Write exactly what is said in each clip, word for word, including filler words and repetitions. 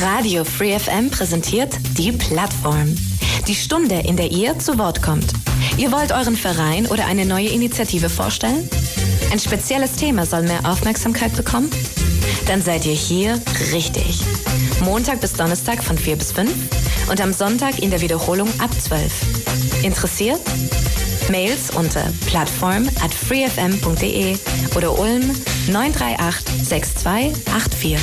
Radio Free F M präsentiert die Plattform. Die Stunde, in der ihr zu Wort kommt. Ihr wollt euren Verein oder eine neue Initiative vorstellen? Ein spezielles Thema soll mehr Aufmerksamkeit bekommen? Dann seid ihr hier richtig. Montag bis Donnerstag von vier bis fünf und am Sonntag in der Wiederholung ab zwölf. Interessiert? Mails unter plattform at freefm punkt de oder Ulm neun drei acht sechs zwei acht vier.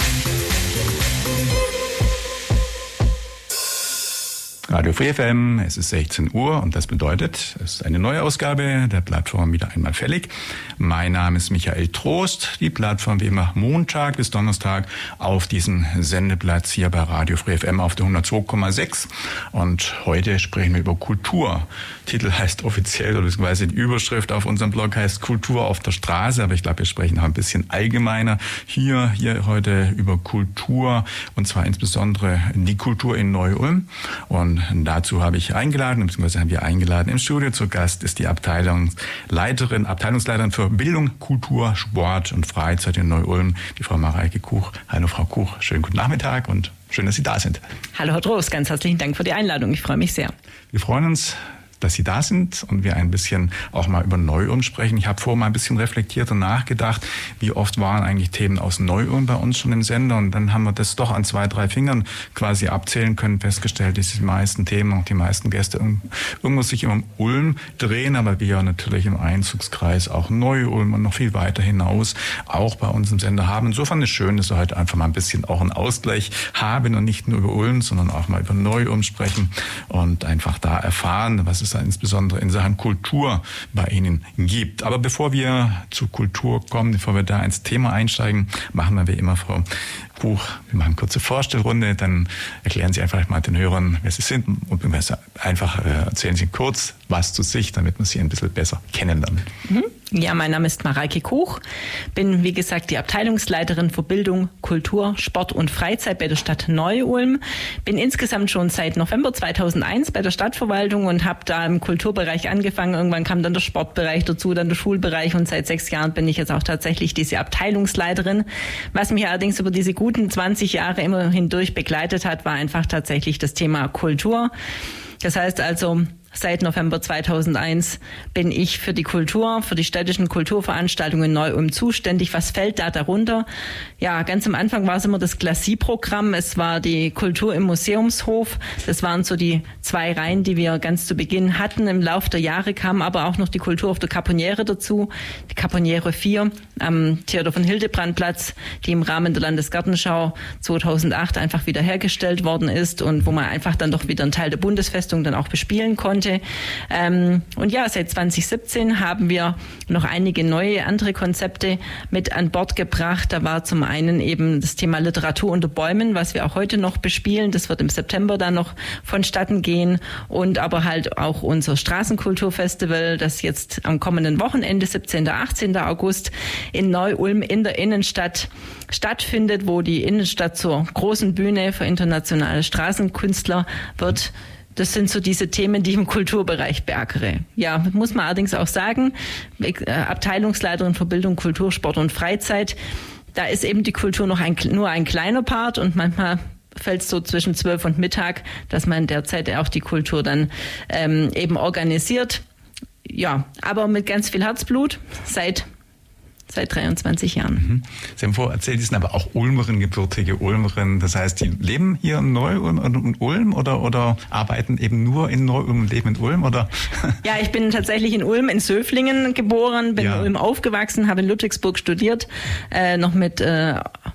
Radio Free F M, es ist sechzehn Uhr und das bedeutet, es ist eine neue Ausgabe der Plattform wieder einmal fällig. Mein Name ist Michael Trost, die Plattform wie immer Montag bis Donnerstag auf diesem Sendeplatz hier bei Radio Free F M auf der hundertzwei Komma sechs und heute sprechen wir über Kultur. Titel heißt offiziell, oder beziehungsweise die Überschrift auf unserem Blog heißt Kultur auf der Straße, aber ich glaube, wir sprechen auch ein bisschen allgemeiner hier, hier heute über Kultur und zwar insbesondere die Kultur in Neu-Ulm. Und dazu habe ich eingeladen, beziehungsweise haben wir eingeladen im Studio. Zu Gast ist die Abteilungsleiterin, Abteilungsleiterin für Bildung, Kultur, Sport und Freizeit in Neu-Ulm, die Frau Mareike Kuch. Hallo Frau Kuch, schönen guten Nachmittag und schön, dass Sie da sind. Hallo Herr Trost, ganz herzlichen Dank für die Einladung. Ich freue mich sehr. Wir freuen uns, dass Sie da sind und wir ein bisschen auch mal über Neu-Ulm sprechen. Ich habe vorher mal ein bisschen reflektiert und nachgedacht, wie oft waren eigentlich Themen aus Neu-Ulm bei uns schon im Sender und dann haben wir das doch an zwei, drei Fingern quasi abzählen können, festgestellt, dass die meisten Themen und die meisten Gäste irgendwo sich immer um Ulm drehen, aber wir natürlich im Einzugskreis auch Neu-Ulm und noch viel weiter hinaus auch bei uns im Sender haben. Insofern ist es schön, dass wir heute einfach mal ein bisschen auch einen Ausgleich haben und nicht nur über Ulm, sondern auch mal über Neu-Ulm sprechen und einfach da erfahren, was es insbesondere in Sachen Kultur bei Ihnen gibt. Aber bevor wir zur Kultur kommen, bevor wir da ins Thema einsteigen, machen wir wie immer, Frau Kuch, wir machen eine kurze Vorstellrunde, dann erklären Sie einfach mal den Hörern, wer Sie sind und einfach erzählen Sie kurz was zu sich, damit man Sie ein bisschen besser kennenlernen. Ja, mein Name ist Mareike Kuch, bin wie gesagt die Abteilungsleiterin für Bildung, Kultur, Sport und Freizeit bei der Stadt Neu-Ulm. Bin insgesamt schon seit November zweitausendeins bei der Stadtverwaltung und habe da im Kulturbereich angefangen. Irgendwann kam dann der Sportbereich dazu, dann der Schulbereich und seit sechs Jahren bin ich jetzt auch tatsächlich diese Abteilungsleiterin. Was mich allerdings über diese guten zwanzig Jahre immer hindurch begleitet hat, war einfach tatsächlich das Thema Kultur. Das heißt also, seit November zweitausendeins bin ich für die Kultur, für die städtischen Kulturveranstaltungen in Neu-Ulm zuständig. Was fällt da darunter? Ja, ganz am Anfang war es immer das Glacis-Programm. Es war die Kultur im Museumshof. Das waren so die zwei Reihen, die wir ganz zu Beginn hatten. Im Laufe der Jahre kam aber auch noch die Kultur auf der Caponiere dazu. Die Caponiere vier am Theodor von Hildebrand Platz, die im Rahmen der Landesgartenschau zweitausendacht einfach wieder hergestellt worden ist und wo man einfach dann doch wieder einen Teil der Bundesfestung dann auch bespielen konnte. Ähm, und ja, seit zwanzig siebzehn haben wir noch einige neue andere Konzepte mit an Bord gebracht. Da war zum einen eben das Thema Literatur unter Bäumen, was wir auch heute noch bespielen. Das wird im September dann noch vonstatten gehen. Und aber halt auch unser Straßenkulturfestival, das jetzt am kommenden Wochenende, siebzehnten und achtzehnten August, in Neu-Ulm in der Innenstadt stattfindet, wo die Innenstadt zur großen Bühne für internationale Straßenkünstler wird. Das sind so diese Themen, die ich im Kulturbereich beackere. Ja, muss man allerdings auch sagen, Abteilungsleiterin für Bildung, Kultur, Sport und Freizeit, da ist eben die Kultur noch ein, nur ein kleiner Part und manchmal fällt es so zwischen zwölf und Mittag, dass man derzeit auch die Kultur dann ähm, eben organisiert. Ja, aber mit ganz viel Herzblut seit Seit dreiundzwanzig Jahren. Sie haben vorher erzählt, Sie sind aber auch Ulmerin, gebürtige Ulmerin. Das heißt, die leben hier in Neu-Ulm und Ulm oder, oder arbeiten eben nur in Neu-Ulm und leben in Ulm? Oder? Ja, ich bin tatsächlich in Ulm, in Söflingen geboren, bin ja. in Ulm aufgewachsen, habe in Ludwigsburg studiert, äh, noch mit äh,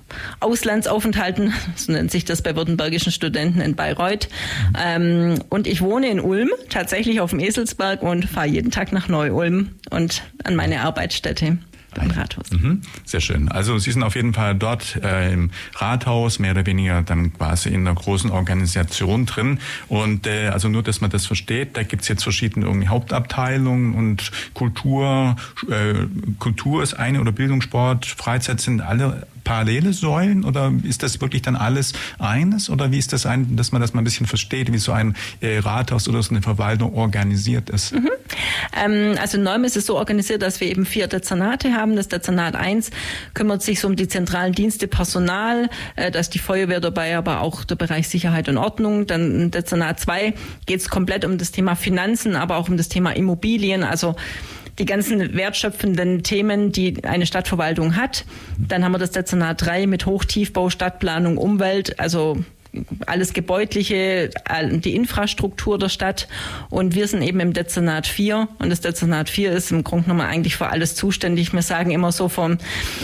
Auslandsaufenthalten, so nennt sich das bei württembergischen Studenten in Bayreuth. Mhm. Ähm, und ich wohne in Ulm, tatsächlich auf dem Eselsberg und fahre jeden Tag nach Neu-Ulm und an meine Arbeitsstätte. Beim Rathaus. Mhm. Sehr schön. Also Sie sind auf jeden Fall dort äh, im Rathaus, mehr oder weniger dann quasi in einer großen Organisation drin. Und äh, also nur, dass man das versteht, da gibt's jetzt verschiedene irgendwie Hauptabteilungen und Kultur, äh, Kultur ist eine oder Bildung, Sport, Freizeit sind alle parallele Säulen oder ist das wirklich dann alles eines oder wie ist das ein, dass man das mal ein bisschen versteht, wie so ein äh, Rathaus oder so eine Verwaltung organisiert ist? Mhm. Ähm, also in Neu-Ulm ist es so organisiert, dass wir eben vier Dezernate haben. haben. Das Dezernat eins kümmert sich so um die zentralen Dienste, Personal, äh, da ist die Feuerwehr dabei, aber auch der Bereich Sicherheit und Ordnung. Dann in Dezernat zwei geht es komplett um das Thema Finanzen, aber auch um das Thema Immobilien, also die ganzen wertschöpfenden Themen, die eine Stadtverwaltung hat. Dann haben wir das Dezernat drei mit Hochtiefbau, Stadtplanung, Umwelt, also alles Gebäudliche, die Infrastruktur der Stadt. Und wir sind eben im Dezernat vier. Und das Dezernat vier ist im Grunde genommen eigentlich für alles zuständig. Wir sagen immer so vom,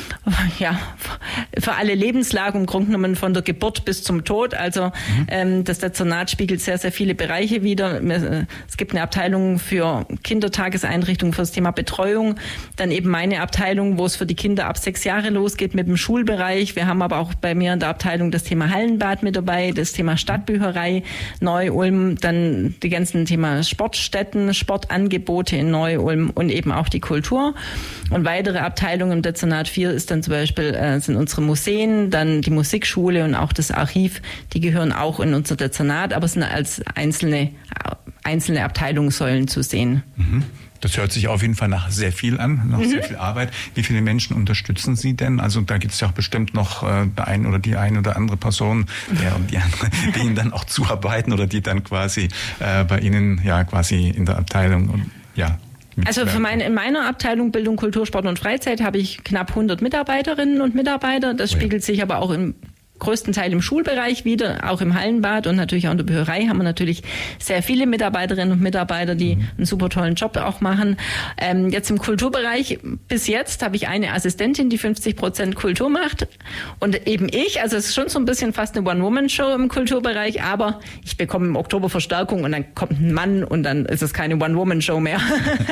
ja, für alle Lebenslagen, im Grunde genommen von der Geburt bis zum Tod. Also mhm. ähm, das Dezernat spiegelt sehr, sehr viele Bereiche wider. Es gibt eine Abteilung für Kindertageseinrichtungen für das Thema Betreuung. Dann eben meine Abteilung, wo es für die Kinder ab sechs Jahre losgeht mit dem Schulbereich. Wir haben aber auch bei mir in der Abteilung das Thema Hallenbad mit dabei, das Thema Stadtbücherei, Neu-Ulm, dann die ganzen Thema Sportstätten, Sportangebote in Neu-Ulm und eben auch die Kultur. Und weitere Abteilungen im Dezernat vier ist dann zum Beispiel, äh, sind unsere Museen, dann die Musikschule und auch das Archiv, die gehören auch in unser Dezernat, aber sind als einzelne, einzelne Abteilungssäulen zu sehen. Mhm. Das hört sich auf jeden Fall nach sehr viel an, nach mhm. sehr viel Arbeit. Wie viele Menschen unterstützen Sie denn? Also da gibt es ja auch bestimmt noch äh, der ein oder die eine oder andere Person, der und die andere, die Ihnen dann auch zuarbeiten oder die dann quasi äh, bei Ihnen ja quasi in der Abteilung und ja. Also für meine, in meiner Abteilung Bildung, Kultur, Sport und Freizeit habe ich knapp hundert Mitarbeiterinnen und Mitarbeiter. Das oh ja. spiegelt sich aber auch im größten Teil im Schulbereich wieder, auch im Hallenbad und natürlich auch in der Bücherei haben wir natürlich sehr viele Mitarbeiterinnen und Mitarbeiter, die mhm. einen super tollen Job auch machen. Ähm, jetzt im Kulturbereich, bis jetzt habe ich eine Assistentin, die fünfzig Prozent Kultur macht und eben ich, also es ist schon so ein bisschen fast eine One-Woman-Show im Kulturbereich, aber ich bekomme im Oktober Verstärkung und dann kommt ein Mann und dann ist es keine One-Woman-Show mehr.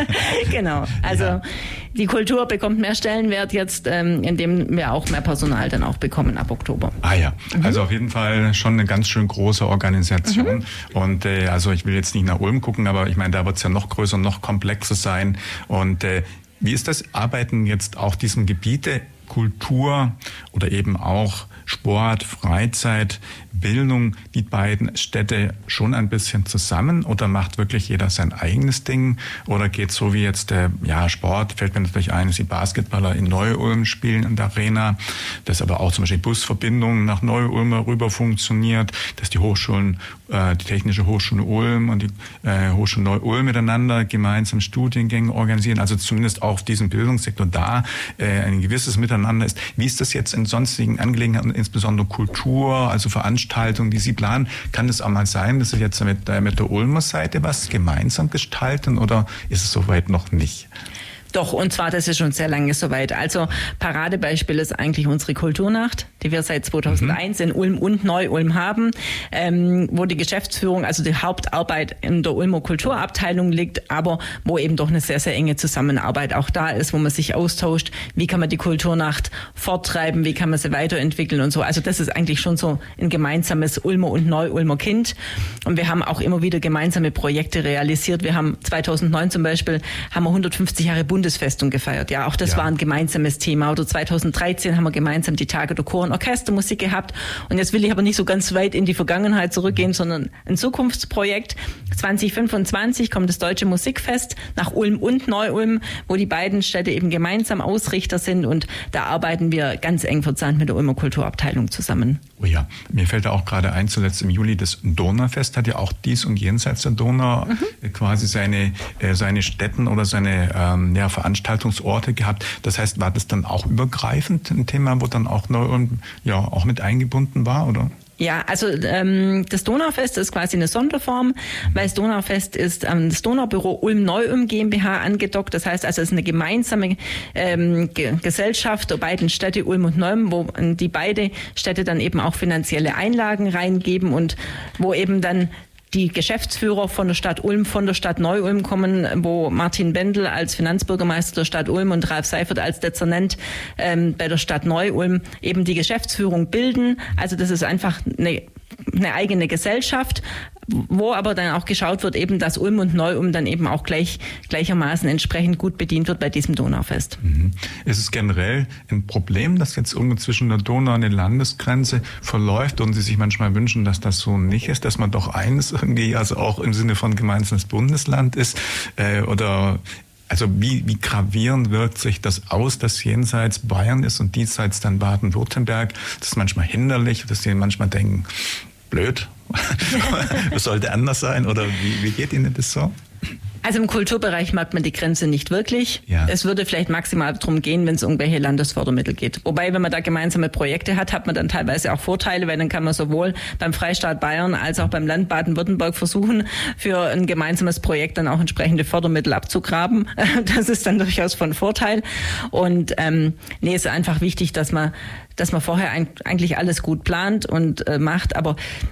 Genau, also ja. Die Kultur bekommt mehr Stellenwert jetzt, ähm, indem wir auch mehr Personal dann auch bekommen ab Oktober. Ah ja, mhm. also auf jeden Fall schon eine ganz schön große Organisation. Mhm. Und äh, also ich will jetzt nicht nach Ulm gucken, aber ich meine, da wird es ja noch größer, noch komplexer sein. Und äh, wie ist das? Arbeiten jetzt auch diesen Gebiete Kultur oder eben auch Sport, Freizeit, Bildung, die beiden Städte schon ein bisschen zusammen oder macht wirklich jeder sein eigenes Ding oder geht so wie jetzt der ja, Sport, fällt mir natürlich ein, dass die Basketballer in Neu-Ulm spielen in der Arena, dass aber auch zum Beispiel Busverbindungen nach Neu-Ulm rüber funktioniert, dass die Hochschulen, äh, die Technische Hochschule Ulm und die äh, Hochschule Neu-Ulm miteinander gemeinsam Studiengänge organisieren, also zumindest auch auf diesem Bildungssektor da äh, ein gewisses Miteinander ist. Wie ist das jetzt in sonstigen Angelegenheiten, insbesondere Kultur, also Veranstaltungen, die Sie planen? Kann es auch mal sein, dass Sie jetzt mit, mit der Ulmer Seite was gemeinsam gestalten oder ist es soweit noch nicht? Doch, und zwar, das ist schon sehr lange soweit. Also Paradebeispiel ist eigentlich unsere Kulturnacht, die wir seit zweitausendeins mhm. in Ulm und Neu-Ulm haben, ähm, wo die Geschäftsführung, also die Hauptarbeit in der Ulmer Kulturabteilung liegt, aber wo eben doch eine sehr, sehr enge Zusammenarbeit auch da ist, wo man sich austauscht, wie kann man die Kulturnacht forttreiben, wie kann man sie weiterentwickeln und so. Also das ist eigentlich schon so ein gemeinsames Ulmer und Neu-Ulmer Kind. Und wir haben auch immer wieder gemeinsame Projekte realisiert. Wir haben zweitausendneun zum Beispiel, haben wir hundertfünfzig Jahre Bundesfestung gefeiert. Ja, auch das ja. war ein gemeinsames Thema. Oder zweitausenddreizehn haben wir gemeinsam die Tage der Chor- und Orchestermusik gehabt. Und jetzt will ich aber nicht so ganz weit in die Vergangenheit zurückgehen, sondern ein Zukunftsprojekt. zwanzig fünfundzwanzig kommt das Deutsche Musikfest nach Ulm und Neu-Ulm, wo die beiden Städte eben gemeinsam Ausrichter sind. Und da arbeiten wir ganz eng verzahnt mit der Ulmer Kulturabteilung zusammen. Oh ja, mir fällt da auch gerade ein, zuletzt im Juli das Donaufest hat ja auch dies und jenseits der Donau mhm. quasi seine, äh, seine Stätten oder seine ähm, ja, Veranstaltungsorte gehabt. Das heißt, war das dann auch übergreifend ein Thema, wo dann auch Neu-Ulm ja auch mit eingebunden war, oder? Ja, also ähm, das Donaufest ist quasi eine Sonderform, weil das Donaufest ist ähm, das Donaubüro Ulm-Neu-Ulm GmbH angedockt. Das heißt also, es ist eine gemeinsame ähm, Ge- Gesellschaft der beiden Städte Ulm und Neu-Ulm, wo die beide Städte dann eben auch finanzielle Einlagen reingeben und wo eben dann die Geschäftsführer von der Stadt Ulm, von der Stadt Neu-Ulm kommen, wo Martin Bendel als Finanzbürgermeister der Stadt Ulm und Ralf Seifert als Dezernent ähm, bei der Stadt Neu-Ulm eben die Geschäftsführung bilden. Also das ist einfach eine, eine eigene Gesellschaft, wo aber dann auch geschaut wird, eben, dass Ulm und Neu-Ulm dann eben auch gleich, gleichermaßen entsprechend gut bedient wird bei diesem Donaufest. Mhm. Ist es generell ein Problem, dass jetzt irgendwo zwischen der Donau und der Landesgrenze verläuft und Sie sich manchmal wünschen, dass das so nicht ist, dass man doch eines irgendwie, also auch im Sinne von gemeinsames Bundesland ist, äh, oder Also wie, wie gravierend wirkt sich das aus, dass jenseits Bayern ist und diesseits dann Baden-Württemberg? Das ist manchmal hinderlich, dass die manchmal denken, blöd, das sollte anders sein, oder wie, wie geht Ihnen das so? Also im Kulturbereich merkt man die Grenze nicht wirklich. Ja. Es würde vielleicht maximal darum gehen, wenn es um irgendwelche Landesfördermittel geht. Wobei, wenn man da gemeinsame Projekte hat, hat man dann teilweise auch Vorteile, weil dann kann man sowohl beim Freistaat Bayern als auch beim Land Baden-Württemberg versuchen, für ein gemeinsames Projekt dann auch entsprechende Fördermittel abzugraben. Das ist dann durchaus von Vorteil. Und ähm, nee, es ist einfach wichtig, dass man, dass man vorher eigentlich alles gut plant und äh, macht. Aber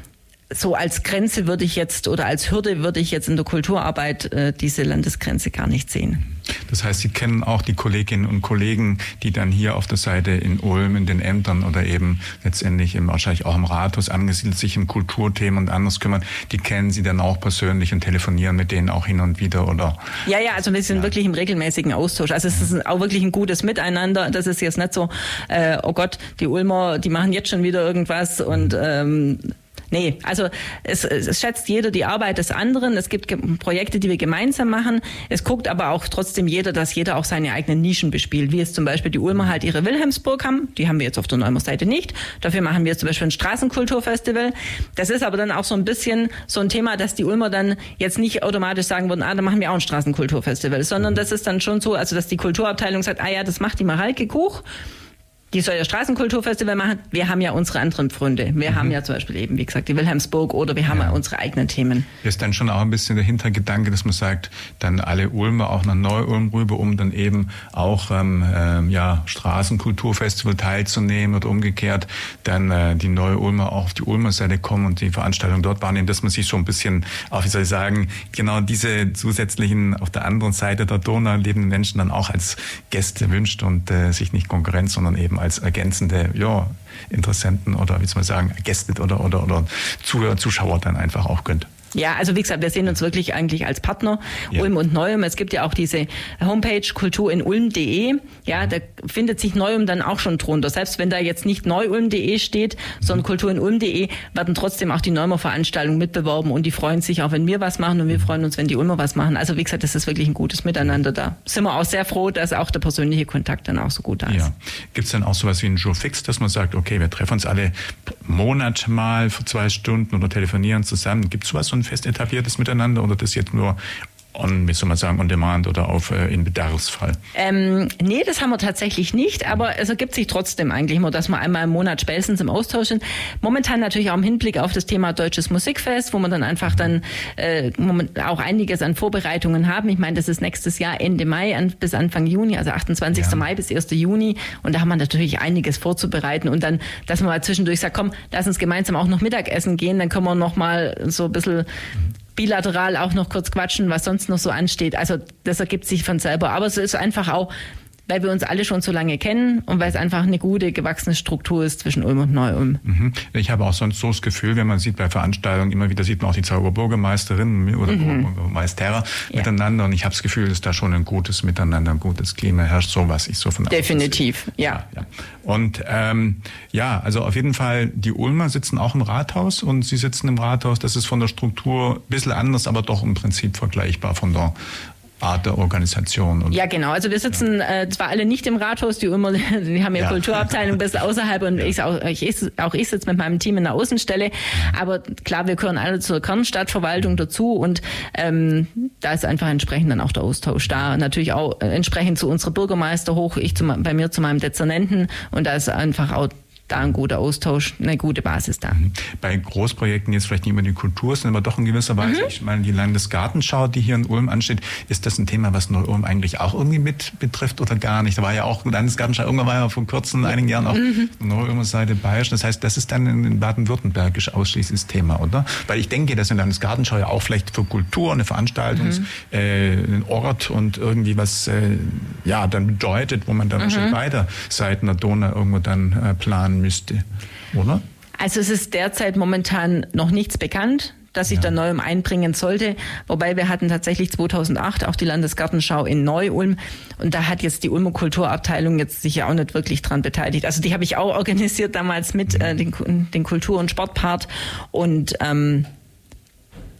so als Grenze würde ich jetzt oder als Hürde würde ich jetzt in der Kulturarbeit äh, diese Landesgrenze gar nicht sehen. Das heißt, Sie kennen auch die Kolleginnen und Kollegen, die dann hier auf der Seite in Ulm, in den Ämtern oder eben letztendlich im, wahrscheinlich auch im Rathaus angesiedelt, sich um Kulturthemen und anderes kümmern. Die kennen Sie dann auch persönlich und telefonieren mit denen auch hin und wieder, oder? Ja, ja, also wir sind ja. wirklich im regelmäßigen Austausch. Also es ist auch wirklich ein gutes Miteinander. Das ist jetzt nicht so, äh, oh Gott, die Ulmer, die machen jetzt schon wieder irgendwas und ähm, Nee, also es, es schätzt jeder die Arbeit des anderen. Es gibt Projekte, die wir gemeinsam machen. Es guckt aber auch trotzdem jeder, dass jeder auch seine eigenen Nischen bespielt. Wie es zum Beispiel die Ulmer halt ihre Wilhelmsburg haben. Die haben wir jetzt auf der Neumer Seite nicht. Dafür machen wir zum Beispiel ein Straßenkulturfestival. Das ist aber dann auch so ein bisschen so ein Thema, dass die Ulmer dann jetzt nicht automatisch sagen würden, ah, dann machen wir auch ein Straßenkulturfestival. Sondern das ist dann schon so, also dass die Kulturabteilung sagt, ah ja, das macht die Mareike Kuch. Die soll ja Straßenkulturfestival machen. Wir haben ja unsere anderen Pfründe. Wir mhm. haben ja zum Beispiel eben, wie gesagt, die Wilhelmsburg oder wir haben ja unsere eigenen Themen. Das ist dann schon auch ein bisschen der Hintergedanke, dass man sagt, dann alle Ulmer auch nach Neu-Ulm rüber, um dann eben auch ähm, äh, ja, Straßenkulturfestival teilzunehmen oder umgekehrt, dann äh, die Neu-Ulmer auch auf die Ulmer Seite kommen und die Veranstaltung dort wahrnehmen, dass man sich so ein bisschen, auch wie soll ich sagen, genau diese zusätzlichen auf der anderen Seite der Donau lebenden Menschen dann auch als Gäste wünscht und äh, sich nicht Konkurrenz, sondern eben als ergänzende ja, Interessenten oder wie soll man sagen, Gäste oder, oder, oder Zuhörer, Zuschauer dann einfach auch gönnt. Ja, also wie gesagt, wir sehen uns wirklich eigentlich als Partner, ja. Ulm und Neu-Ulm. Es gibt ja auch diese Homepage kultur in ulm punkt de. Ja, da findet sich Neu-Ulm dann auch schon drunter. Selbst wenn da jetzt nicht neu ulm punkt de steht, sondern mhm. kultur in ulm punkt de, werden trotzdem auch die Neumer Veranstaltungen mitbeworben und die freuen sich auch, wenn wir was machen und wir freuen uns, wenn die Ulmer was machen. Also wie gesagt, das ist wirklich ein gutes Miteinander da. Sind wir auch sehr froh, dass auch der persönliche Kontakt dann auch so gut da ist. Ja. Gibt es dann auch sowas wie einen Jour fix, dass man sagt, okay, wir treffen uns alle Monat mal für zwei Stunden oder telefonieren zusammen. Gibt es sowas, so ein fest etabliertes Miteinander oder das jetzt nur on, wie soll man sagen, on demand oder auf äh, in Bedarfsfall? Ähm, nee, das haben wir tatsächlich nicht, aber es ergibt sich trotzdem eigentlich nur, dass wir einmal im Monat spätestens im Austausch sind. Momentan natürlich auch im Hinblick auf das Thema Deutsches Musikfest, wo wir dann einfach dann äh, auch einiges an Vorbereitungen haben. Ich meine, das ist nächstes Jahr Ende Mai an, bis Anfang Juni, also achtundzwanzigsten Ja. Mai bis ersten Juni und da haben wir natürlich einiges vorzubereiten und dann, dass man mal zwischendurch sagt, komm, lass uns gemeinsam auch noch Mittagessen gehen, dann können wir noch mal so ein bisschen bilateral auch noch kurz quatschen, was sonst noch so ansteht. Also das ergibt sich von selber. Aber es ist einfach auch, weil wir uns alle schon so lange kennen und weil es einfach eine gute, gewachsene Struktur ist zwischen Ulm und Neu-Ulm. Mhm. Ich habe auch sonst so das Gefühl, wenn man sieht bei Veranstaltungen, immer wieder sieht man auch die zwei Oberbürgermeisterinnen oder mhm. Oberbürgermeister ja. miteinander und ich habe das Gefühl, dass da schon ein gutes Miteinander, ein gutes Klima herrscht, so was ich so von Definitiv, ja. ja, ja. Und ähm, ja, also auf jeden Fall, die Ulmer sitzen auch im Rathaus und sie sitzen im Rathaus, das ist von der Struktur ein bisschen anders, aber doch im Prinzip vergleichbar von der Art der Organisation. Und ja, genau. Also wir sitzen ja. äh, zwar alle nicht im Rathaus, die immer, die haben ja, ja. Kulturabteilung ein bisschen außerhalb und ja. ich, auch, ich, auch ich sitze mit meinem Team in der Außenstelle. Ja. Aber klar, wir gehören alle zur Kernstadtverwaltung dazu und ähm, da ist einfach entsprechend dann auch der Austausch da. Natürlich auch äh, entsprechend zu unserer Bürgermeister hoch, ich zu, bei mir zu meinem Dezernenten und da ist einfach auch da ein guter Austausch, eine gute Basis da. Bei Großprojekten jetzt vielleicht nicht immer die Kultur, sind aber doch in gewisser Weise, mhm. ich meine, die Landesgartenschau, die hier in Ulm ansteht, ist das ein Thema, was Neu-Ulm eigentlich auch irgendwie mit betrifft oder gar nicht? Da war ja auch Landesgartenschau, irgendwann war ja vor kurzem, einigen Jahren auch mhm. Neu-Ulmer Seite Bayerisch. Das heißt, das ist dann in Baden-Württembergisch ausschließlich das Thema, oder? Weil ich denke, dass eine Landesgartenschau ja auch vielleicht für Kultur, eine Veranstaltungs, mhm. äh, ein Ort und irgendwie was, äh, ja, dann bedeutet, wo man dann mhm. schon weiter Seiten der Donau irgendwo dann äh, planen müsste, oder? Also es ist derzeit momentan noch nichts bekannt, dass sich ja. da Neu-Ulm einbringen sollte. Wobei wir hatten tatsächlich zweitausendacht auch die Landesgartenschau in Neu-Ulm und da hat jetzt die Ulmer Kulturabteilung jetzt sich ja auch nicht wirklich dran beteiligt. Also die habe ich auch organisiert damals mit äh, den, den Kultur- und Sportpart und ähm,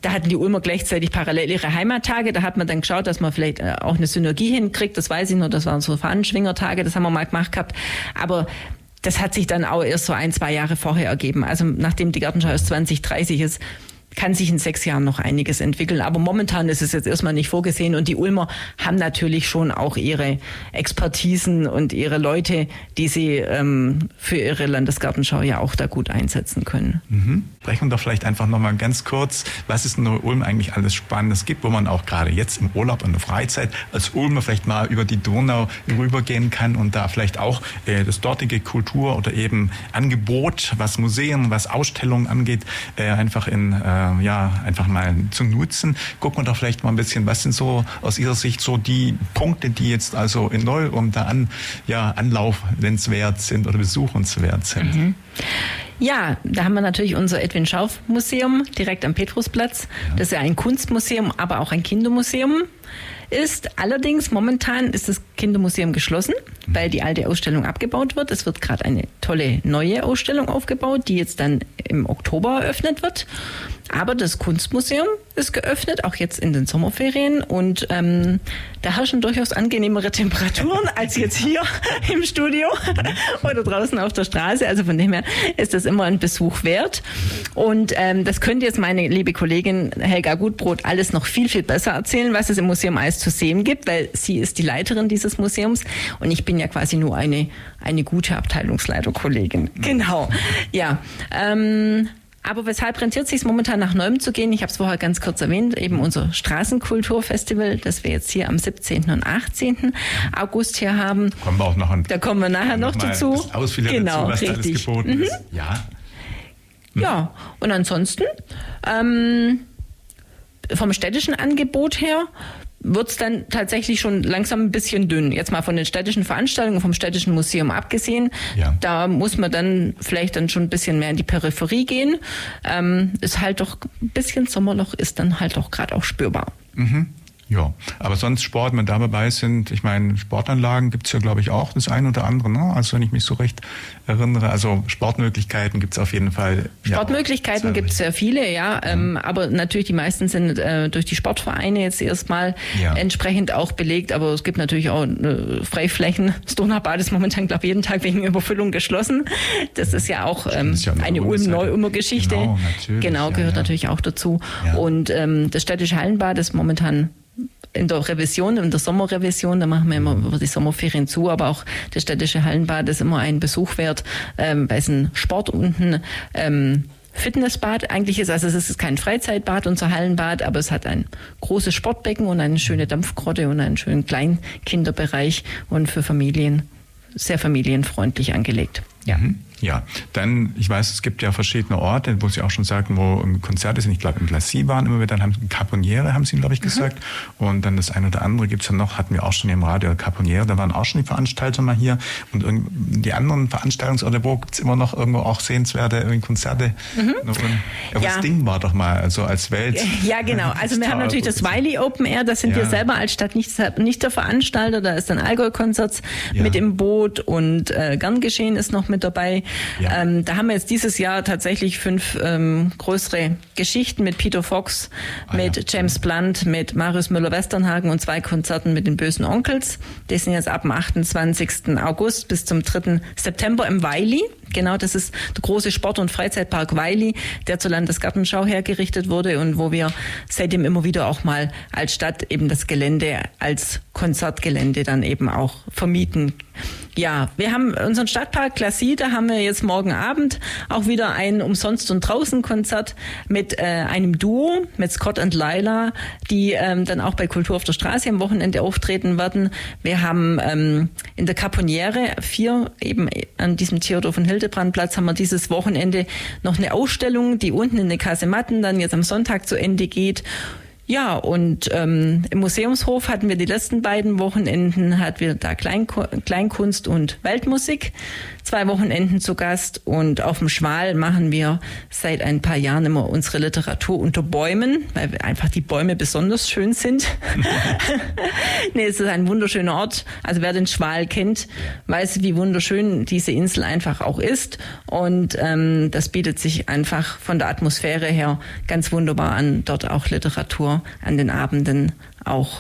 da hatten die Ulmer gleichzeitig parallel ihre Heimattage. Da hat man dann geschaut, dass man vielleicht auch eine Synergie hinkriegt. Das weiß ich noch, das waren so Fahnenschwingertage, das haben wir mal gemacht gehabt. Aber das hat sich dann auch erst so ein, zwei Jahre vorher ergeben. Also nachdem die Gartenschau erst zwanzig dreißig ist, kann sich in sechs Jahren noch einiges entwickeln. Aber momentan ist es jetzt erstmal nicht vorgesehen. Und die Ulmer haben natürlich schon auch ihre Expertisen und ihre Leute, die sie ähm, für ihre Landesgartenschau ja auch da gut einsetzen können. Mhm. Sprechen wir doch vielleicht einfach nochmal ganz kurz, was es in Neu-Ulm eigentlich alles Spannendes gibt, wo man auch gerade jetzt im Urlaub und in der Freizeit als Ulmer vielleicht mal über die Donau rübergehen kann und da vielleicht auch äh, das dortige Kultur- oder eben Angebot, was Museen, was Ausstellungen angeht, äh, einfach in äh, ja, einfach mal zu nutzen. Gucken wir doch vielleicht mal ein bisschen, was sind so aus Ihrer Sicht so die Punkte, die jetzt also in Neu-Ulm da an, ja, anlaufenswert sind oder besuchenswert sind. Mhm. Ja, da haben wir natürlich unser Edwin Schauff Museum direkt am Petrusplatz. Ja. Das ist ja ein Kunstmuseum, aber auch ein Kindermuseum ist. Allerdings momentan ist das Kindermuseum geschlossen, mhm. weil die alte Ausstellung abgebaut wird. Es wird gerade eine tolle neue Ausstellung aufgebaut, die jetzt dann im Oktober eröffnet wird. Aber das Kunstmuseum ist geöffnet, auch jetzt in den Sommerferien. Und ähm, da herrschen durchaus angenehmere Temperaturen als jetzt hier im Studio oder draußen auf der Straße. Also von dem her ist das immer ein Besuch wert. Und ähm, das könnte jetzt meine liebe Kollegin Helga Gutbrot alles noch viel, viel besser erzählen, was es im Museum alles zu sehen gibt, weil sie ist die Leiterin dieses Museums und ich bin ja quasi nur eine, eine gute Abteilungsleiterkollegin. Genau, ja. Ähm, Aber weshalb rentiert es sich momentan nach Neu-Ulm zu gehen? Ich habe es vorher ganz kurz erwähnt, eben unser Straßenkulturfestival, das wir jetzt hier am siebzehnten und achtzehnten August hier haben. Kommen wir auch noch an, da kommen wir nachher noch, noch dazu. Ausführlich genau, dazu, was richtig. Da alles geboten mhm. ist. Ja. Mhm. Ja, und ansonsten ähm, vom städtischen Angebot her wird es dann tatsächlich schon langsam ein bisschen dünn. Jetzt mal von den städtischen Veranstaltungen, vom städtischen Museum abgesehen. Ja. Da muss man dann vielleicht dann schon ein bisschen mehr in die Peripherie gehen. Ähm, ist halt doch ein bisschen Sommerloch, ist dann halt doch gerade auch spürbar. Mhm. Ja, aber sonst Sport, wenn wir dabei sind, ich meine, Sportanlagen gibt's ja, glaube ich, auch das ein oder andere, ne? Also wenn ich mich so recht erinnere, also Sportmöglichkeiten gibt's auf jeden Fall. Sportmöglichkeiten ja, gibt's sehr viele, ja, mhm. ähm, aber natürlich die meisten sind äh, durch die Sportvereine jetzt erstmal ja. entsprechend auch belegt, aber es gibt natürlich auch äh, Freiflächen. Das Donaubad ist momentan, glaube ich, jeden Tag wegen Überfüllung geschlossen. Das ist ja auch ähm, ja eine Ulm-Neu-Ulmer Geschichte. Genau, natürlich. Genau, gehört ja, ja. natürlich auch dazu. Ja. Und ähm, das städtische Hallenbad ist momentan in der Revision, in der Sommerrevision, da machen wir immer über die Sommerferien zu, aber auch das städtische Hallenbad ist immer ein Besuch wert, ähm, weil es ein Sport unten ähm, Fitnessbad eigentlich ist. Also es ist kein Freizeitbad, unser Hallenbad, aber es hat ein großes Sportbecken und eine schöne Dampfgrotte und einen schönen Kleinkinderbereich und für Familien sehr familienfreundlich angelegt. Ja. Mhm. Ja, dann, ich weiß, es gibt ja verschiedene Orte, wo Sie auch schon sagten, wo Konzerte sind. Ich glaube, im Glacis waren immer wieder, dann haben Sie Caponiere, haben Sie, glaube ich, gesagt. Mhm. Und dann das eine oder andere gibt's ja noch, hatten wir auch schon im Radio, Caponiere, da waren auch schon die Veranstalter mal hier. Und die anderen Veranstaltungsorte, wo gibt's immer noch irgendwo auch sehenswerte Konzerte? Mhm. Ja, ja. Das Ding war doch mal, also als Welt. Ja, genau. Also wir haben natürlich das Wiley Open Air, das sind ja. wir selber als Stadt nicht, nicht der Veranstalter. Da ist dann Allgäu-Konzerts ja. mit im Boot und äh, Gern geschehen ist noch mit dabei. Ja. Ähm, da haben wir jetzt dieses Jahr tatsächlich fünf ähm, größere Geschichten mit Peter Fox, ah, mit ja. James Blunt, mit Marius Müller-Westernhagen und zwei Konzerten mit den Bösen Onkels. Die sind jetzt ab dem achtundzwanzigsten August bis zum dritten September im Wiley. Genau, das ist der große Sport- und Freizeitpark Wiley, der zur Landesgartenschau hergerichtet wurde und wo wir seitdem immer wieder auch mal als Stadt eben das Gelände als Konzertgelände dann eben auch vermieten. Ja, wir haben unseren Stadtpark Glacis, da haben wir jetzt morgen Abend auch wieder ein Umsonst- und Draußen-Konzert mit äh, einem Duo, mit Scott und Lila, die ähm, dann auch bei Kultur auf der Straße am Wochenende auftreten werden. Wir haben ähm, in der Caponiere vier, eben an diesem Theodor von Hildebrandplatz, haben wir dieses Wochenende noch eine Ausstellung, die unten in den Kasematten dann jetzt am Sonntag zu Ende geht. Ja, und ähm, im Museumshof hatten wir die letzten beiden Wochenenden, hatten wir da Kleinko- Kleinkunst und Weltmusik, zwei Wochenenden zu Gast. Und auf dem Schwal machen wir seit ein paar Jahren immer unsere Literatur unter Bäumen, weil einfach die Bäume besonders schön sind. Nee, es ist ein wunderschöner Ort. Also wer den Schwal kennt, weiß, wie wunderschön diese Insel einfach auch ist. Und ähm, das bietet sich einfach von der Atmosphäre her ganz wunderbar an, dort auch Literatur an den Abenden auch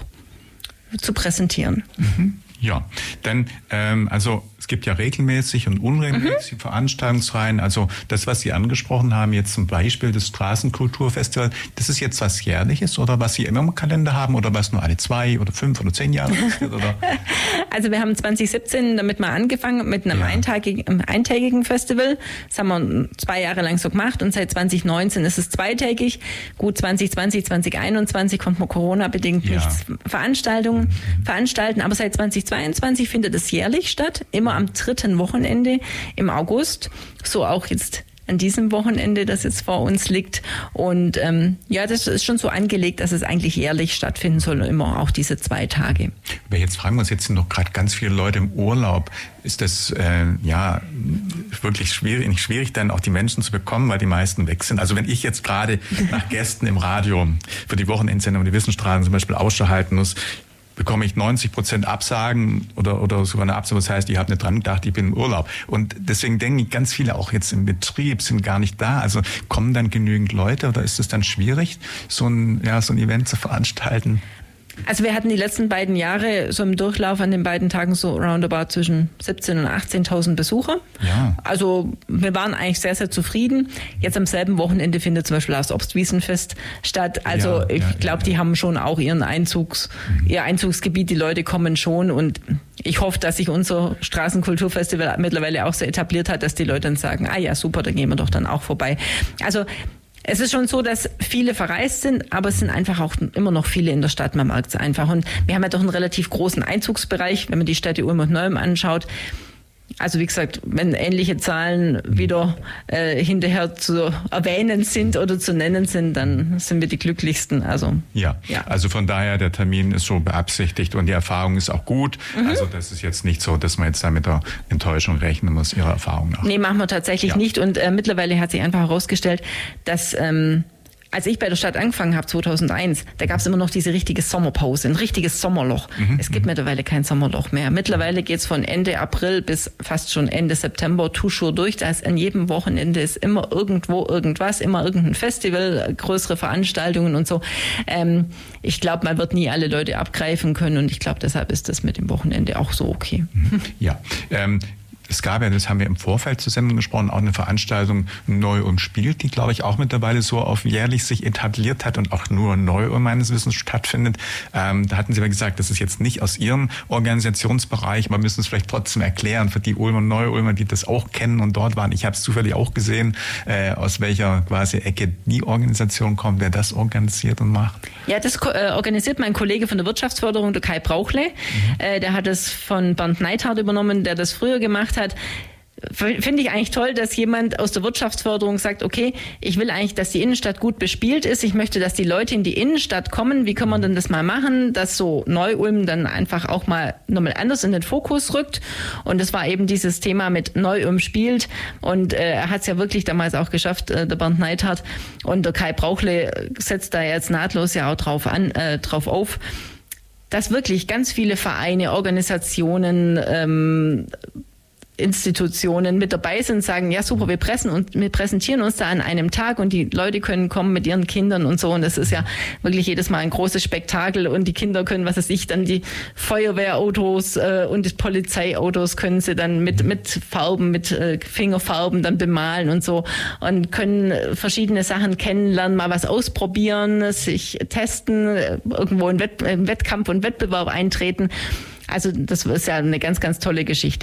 zu präsentieren. Mhm. Ja, denn ähm, also es gibt ja regelmäßig und unregelmäßig mhm. Veranstaltungsreihen. Also das, was Sie angesprochen haben, jetzt zum Beispiel das Straßenkulturfestival, das ist jetzt was Jährliches oder was Sie immer im Kalender haben oder was nur alle zwei oder fünf oder zehn Jahre ist? Oder? Also wir haben zwanzig siebzehn damit mal angefangen mit einem ja. eintägigen, eintägigen Festival. Das haben wir zwei Jahre lang so gemacht und seit zwanzig neunzehn ist es zweitägig. Gut, zwanzig zwanzig, zwanzig einundzwanzig konnte man Corona-bedingt ja. nicht Veranstaltungen mhm. veranstalten, aber seit zwanzig zweiundzwanzig findet es jährlich statt, immer am dritten Wochenende im August, so auch jetzt an diesem Wochenende, das jetzt vor uns liegt. Und ähm, ja, das ist schon so angelegt, dass es eigentlich jährlich stattfinden soll, immer auch diese zwei Tage. Aber jetzt fragen wir uns, jetzt sind noch gerade ganz viele Leute im Urlaub. Ist das äh, ja wirklich schwierig, nicht schwierig, dann auch die Menschen zu bekommen, weil die meisten weg sind? Also wenn ich jetzt gerade nach Gästen im Radio für die Wochenendsendung die Wissensstraßen zum Beispiel Ausschau halten muss, bekomme ich neunzig Prozent Absagen oder, oder sogar eine Absage. Das heißt, ich habe nicht dran gedacht, ich bin im Urlaub. Und deswegen denken ich, ganz viele auch jetzt im Betrieb sind gar nicht da. Also kommen dann genügend Leute oder ist es dann schwierig, so ein, ja, so ein Event zu veranstalten? Also wir hatten die letzten beiden Jahre so im Durchlauf an den beiden Tagen so roundabout zwischen siebzehntausend und achtzehntausend Besucher. Ja. Also wir waren eigentlich sehr, sehr zufrieden. Jetzt am selben Wochenende findet zum Beispiel das Obstwiesenfest statt. Also ja, ich ja, glaube, ja. die haben schon auch ihren Einzugs, mhm. ihr Einzugsgebiet. Die Leute kommen schon und ich hoffe, dass sich unser Straßenkulturfestival mittlerweile auch so etabliert hat, dass die Leute dann sagen, ah ja, super, da gehen wir doch dann auch vorbei. Also es ist schon so, dass viele verreist sind, aber es sind einfach auch immer noch viele in der Stadt, man merkt es einfach. Und wir haben ja doch einen relativ großen Einzugsbereich, wenn man die Städte Ulm und Neum anschaut. Also wie gesagt, wenn ähnliche Zahlen wieder äh, hinterher zu erwähnen sind oder zu nennen sind, dann sind wir die Glücklichsten. Also ja, ja. Also von daher, der Termin ist so beabsichtigt und die Erfahrung ist auch gut. Mhm. Also das ist jetzt nicht so, dass man jetzt da mit der Enttäuschung rechnen muss, Ihrer Erfahrung nach. Nee, machen wir tatsächlich ja. nicht. Und äh, mittlerweile hat sich einfach herausgestellt, dass ähm, als ich bei der Stadt angefangen habe, zweitausendeins, da gab es immer noch diese richtige Sommerpause, ein richtiges Sommerloch. Mhm. Es gibt mittlerweile kein Sommerloch mehr. Mittlerweile geht es von Ende April bis fast schon Ende September toujours durch. Da ist an jedem Wochenende ist immer irgendwo irgendwas, immer irgendein Festival, größere Veranstaltungen und so. Ähm, ich glaube, man wird nie alle Leute abgreifen können und ich glaube, deshalb ist das mit dem Wochenende auch so okay. Ja, ähm es gab ja, das haben wir im Vorfeld zur Sendung gesprochen, auch eine Veranstaltung Neu-Ulm spielt, die, glaube ich, auch mittlerweile so auf jährlich sich etabliert hat und auch nur Neu-Ulm meines Wissens stattfindet. Ähm, da hatten Sie ja gesagt, das ist jetzt nicht aus Ihrem Organisationsbereich, aber müssen es vielleicht trotzdem erklären für die Ulmer und Neu-Ulmer, die das auch kennen und dort waren. Ich habe es zufällig auch gesehen, äh, aus welcher quasi Ecke die Organisation kommt, wer das organisiert und macht. Ja, das äh, organisiert mein Kollege von der Wirtschaftsförderung, der Kai Brauchle. Mhm. Äh, der hat es von Bernd Neithardt übernommen, der das früher gemacht hat. Finde ich eigentlich toll, dass jemand aus der Wirtschaftsförderung sagt, okay, ich will eigentlich, dass die Innenstadt gut bespielt ist. Ich möchte, dass die Leute in die Innenstadt kommen. Wie kann man denn das mal machen, dass so Neu-Ulm dann einfach auch mal nochmal anders in den Fokus rückt? Und das war eben dieses Thema mit Neu-Ulm spielt. Und äh, er hat es ja wirklich damals auch geschafft, äh, der Bernd Neithardt. Und der Kai Brauchle setzt da jetzt nahtlos ja auch drauf an, äh, drauf auf, dass wirklich ganz viele Vereine, Organisationen, ähm, Institutionen mit dabei sind, sagen, ja super, wir pressen und wir präsentieren uns da an einem Tag und die Leute können kommen mit ihren Kindern und so und das ist ja wirklich jedes Mal ein großes Spektakel und die Kinder können, was weiß ich, dann die Feuerwehrautos äh, und die Polizeiautos können sie dann mit mit Farben, mit äh, Fingerfarben dann bemalen und so und können verschiedene Sachen kennenlernen, mal was ausprobieren, sich testen, irgendwo in, Wett- in Wettkampf und Wettbewerb eintreten. Also das ist ja eine ganz, ganz tolle Geschichte.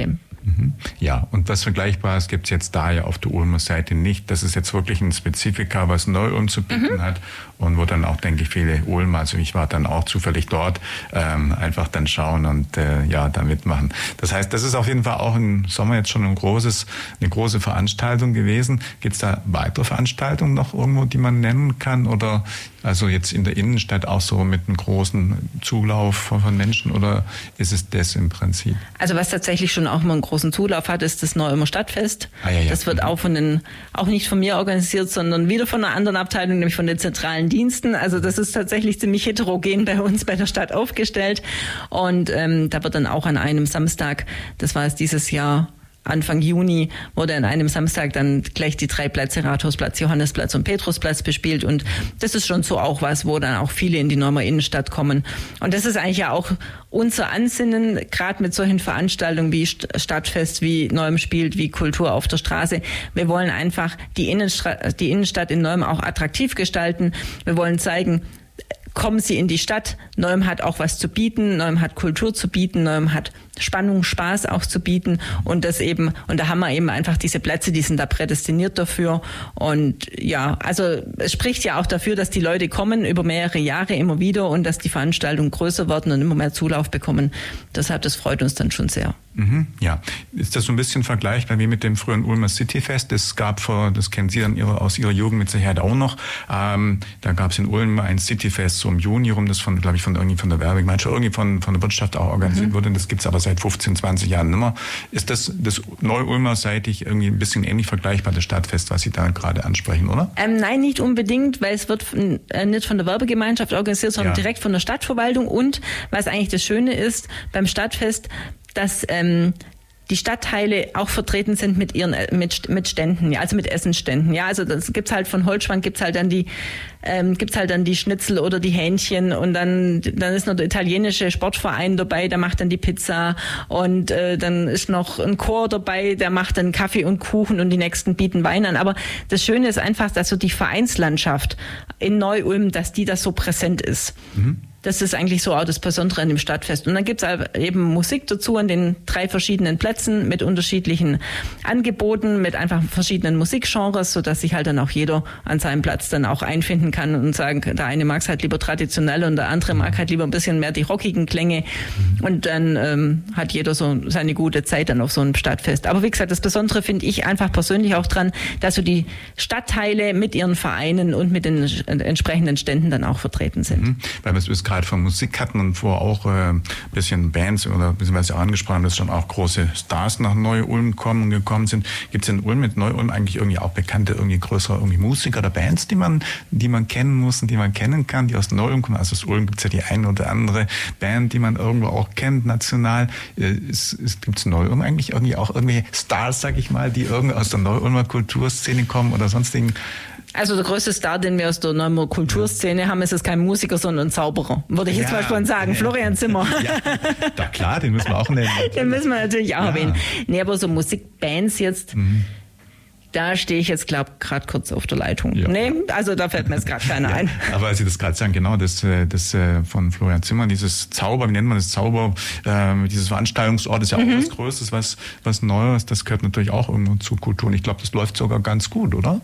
Ja, und was Vergleichbares gibt es jetzt da ja auf der Ulmer Seite nicht. Das ist jetzt wirklich ein Spezifika, was Neu-Ulm zu bieten mhm. hat und wo dann auch, denke ich, viele Ulmer, also ich war dann auch zufällig dort, ähm, einfach dann schauen und äh, ja, da mitmachen. Das heißt, das ist auf jeden Fall auch im Sommer jetzt schon ein großes, eine große Veranstaltung gewesen. Gibt es da weitere Veranstaltungen noch irgendwo, die man nennen kann, oder also jetzt in der Innenstadt auch so mit einem großen Zulauf von Menschen, oder ist es das im Prinzip? Also was tatsächlich schon auch mal einen großen Zulauf hat, ist das Neu-Ulmer Stadtfest. Ah, ja, ja. Das wird auch von den, auch nicht von mir organisiert, sondern wieder von einer anderen Abteilung, nämlich von den zentralen Diensten. Also das ist tatsächlich ziemlich heterogen bei uns bei der Stadt aufgestellt. Und ähm, da wird dann auch an einem Samstag, das war es dieses Jahr, Anfang Juni, wurde an einem Samstag dann gleich die drei Plätze, Rathausplatz, Johannisplatz und Petrusplatz bespielt. Und das ist schon so auch was, wo dann auch viele in die Neumer Innenstadt kommen. Und das ist eigentlich ja auch unser Ansinnen, gerade mit solchen Veranstaltungen wie Stadtfest, wie Neum spielt, wie Kultur auf der Straße. Wir wollen einfach die Innenstadt, die Innenstadt in Neum auch attraktiv gestalten. Wir wollen zeigen, kommen Sie in die Stadt. Neum hat auch was zu bieten. Neum hat Kultur zu bieten. Neum hat Spannung, Spaß auch zu bieten. Und das eben, und da haben wir eben einfach diese Plätze, die sind da prädestiniert dafür. Und ja, also es spricht ja auch dafür, dass die Leute kommen über mehrere Jahre immer wieder und dass die Veranstaltungen größer werden und immer mehr Zulauf bekommen. Deshalb, das freut uns dann schon sehr. Mhm, ja. Ist das so ein bisschen vergleichbar wie mit dem früheren Ulmer Cityfest? Das gab vor, das kennen Sie dann ihre, aus Ihrer Jugend mit Sicherheit auch noch. Ähm, da gab es in Ulm ein Cityfest so im Juni rum, das von, glaube ich, von irgendwie von der Werbegemeinschaft, irgendwie von, von der Wirtschaft auch organisiert mhm. wurde. Das gibt's aber seit fünfzehn, zwanzig Jahren nicht mehr. Ist das, das Neu-Ulmer-seitig irgendwie ein bisschen ähnlich vergleichbar, das Stadtfest, was Sie da gerade ansprechen, oder? Ähm, nein, nicht unbedingt, weil es wird äh, nicht von der Werbegemeinschaft organisiert, sondern ja. direkt von der Stadtverwaltung. Und was eigentlich das Schöne ist beim Stadtfest, dass ähm, die Stadtteile auch vertreten sind mit ihren mit mit Ständen, ja, also mit Essensständen, ja, also das gibt's halt von Holzschwank gibt's halt dann die ähm, gibt's halt dann die Schnitzel oder die Hähnchen und dann dann ist noch der italienische Sportverein dabei, der macht dann die Pizza und äh, dann ist noch ein Chor dabei, der macht dann Kaffee und Kuchen und die nächsten bieten Wein an. Aber das Schöne ist einfach, dass so die Vereinslandschaft in Neu-Ulm, dass die das so präsent ist. Mhm. Das ist eigentlich so auch das Besondere an dem Stadtfest. Und dann gibt's eben Musik dazu an den drei verschiedenen Plätzen mit unterschiedlichen Angeboten, mit einfach verschiedenen Musikgenres, sodass sich halt dann auch jeder an seinem Platz dann auch einfinden kann und sagen, der eine mag es halt lieber traditionell und der andere mag halt lieber ein bisschen mehr die rockigen Klänge. Und dann ähm, hat jeder so seine gute Zeit dann auf so einem Stadtfest. Aber wie gesagt, das Besondere finde ich einfach persönlich auch dran, dass so die Stadtteile mit ihren Vereinen und mit den entsprechenden Ständen dann auch vertreten sind. Mhm. Weil wir es gerade von Musik hatten und vor auch ein äh, bisschen Bands oder beziehungsweise auch angesprochen haben, dass schon auch große Stars nach Neu-Ulm kommen und gekommen sind. Gibt es in Ulm mit Neu-Ulm eigentlich irgendwie auch bekannte, irgendwie größere irgendwie Musiker oder Bands, die man, die man kennen muss und die man kennen kann, die aus Neu-Ulm kommen? Also aus Ulm gibt es ja die eine oder andere Band, die man irgendwo auch kennt, national. Gibt es in Neu-Ulm eigentlich irgendwie auch irgendwelche Stars, sag ich mal, die irgendwie aus der Neu-Ulmer Kulturszene kommen oder sonstigen? Also der größte Star, den wir aus der Neumer Kulturszene haben, ist es kein Musiker, sondern ein Zauberer. Würde ich jetzt ja, mal schon sagen. Ja, Florian Zimmer. Ja, da klar, den müssen wir auch nennen. Den müssen wir natürlich auch ja. erwähnen. Nee, aber so Musikbands jetzt, mhm. da stehe ich jetzt, glaube ich, gerade kurz auf der Leitung. Ja. Nee, also da fällt mir jetzt gerade keiner ja, ein. Aber als Sie das gerade sagen, genau, das, das von Florian Zimmer, dieses Zauber, wie nennt man das, Zauber, äh, dieses Veranstaltungsort ist ja mhm. auch was Größtes, was, was Neues, das gehört natürlich auch irgendwo zur Kultur. Und ich glaube, das läuft sogar ganz gut, oder?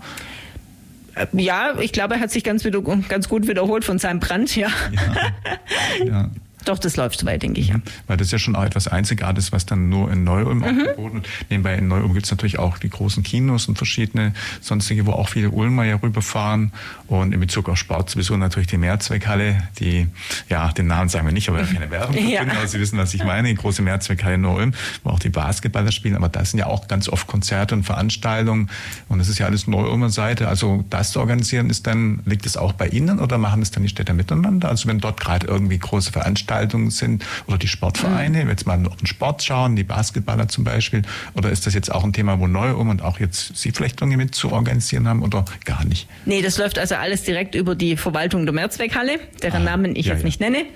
Ja, ich glaube, er hat sich ganz, wieder, ganz gut wiederholt von seinem Brand, ja. ja. ja. Doch, das läuft soweit, denke ich, ja. Weil das ist ja schon auch etwas Einzigartiges, was dann nur in Neu-Ulm mhm. angeboten wird. Nebenbei in Neu-Ulm gibt es natürlich auch die großen Kinos und verschiedene sonstige, wo auch viele Ulmer ja rüberfahren. Und in Bezug auf Sport sowieso natürlich die Mehrzweckhalle, die, ja, den Namen sagen wir nicht, aber keine Werbung ja. finden, aber Sie wissen, was ich meine. Die große Mehrzweckhalle in Neu-Ulm, wo auch die Basketballer spielen. Aber da sind ja auch ganz oft Konzerte und Veranstaltungen. Und das ist ja alles Neu-Ulmer Seite. Also das zu organisieren, ist dann, liegt es auch bei Ihnen oder machen es dann die Städte miteinander? Also wenn dort gerade irgendwie große Veranstaltungen sind oder die Sportvereine, mhm. jetzt mal auf den Sport schauen, die Basketballer zum Beispiel, oder ist das jetzt auch ein Thema, wo Neu-Ulm und auch jetzt Sie vielleicht irgendwie mit zu organisieren haben oder gar nicht? Nee, das läuft also alles direkt über die Verwaltung der Mehrzweckhalle, deren ah, Namen ich ja, jetzt ja. nicht nenne.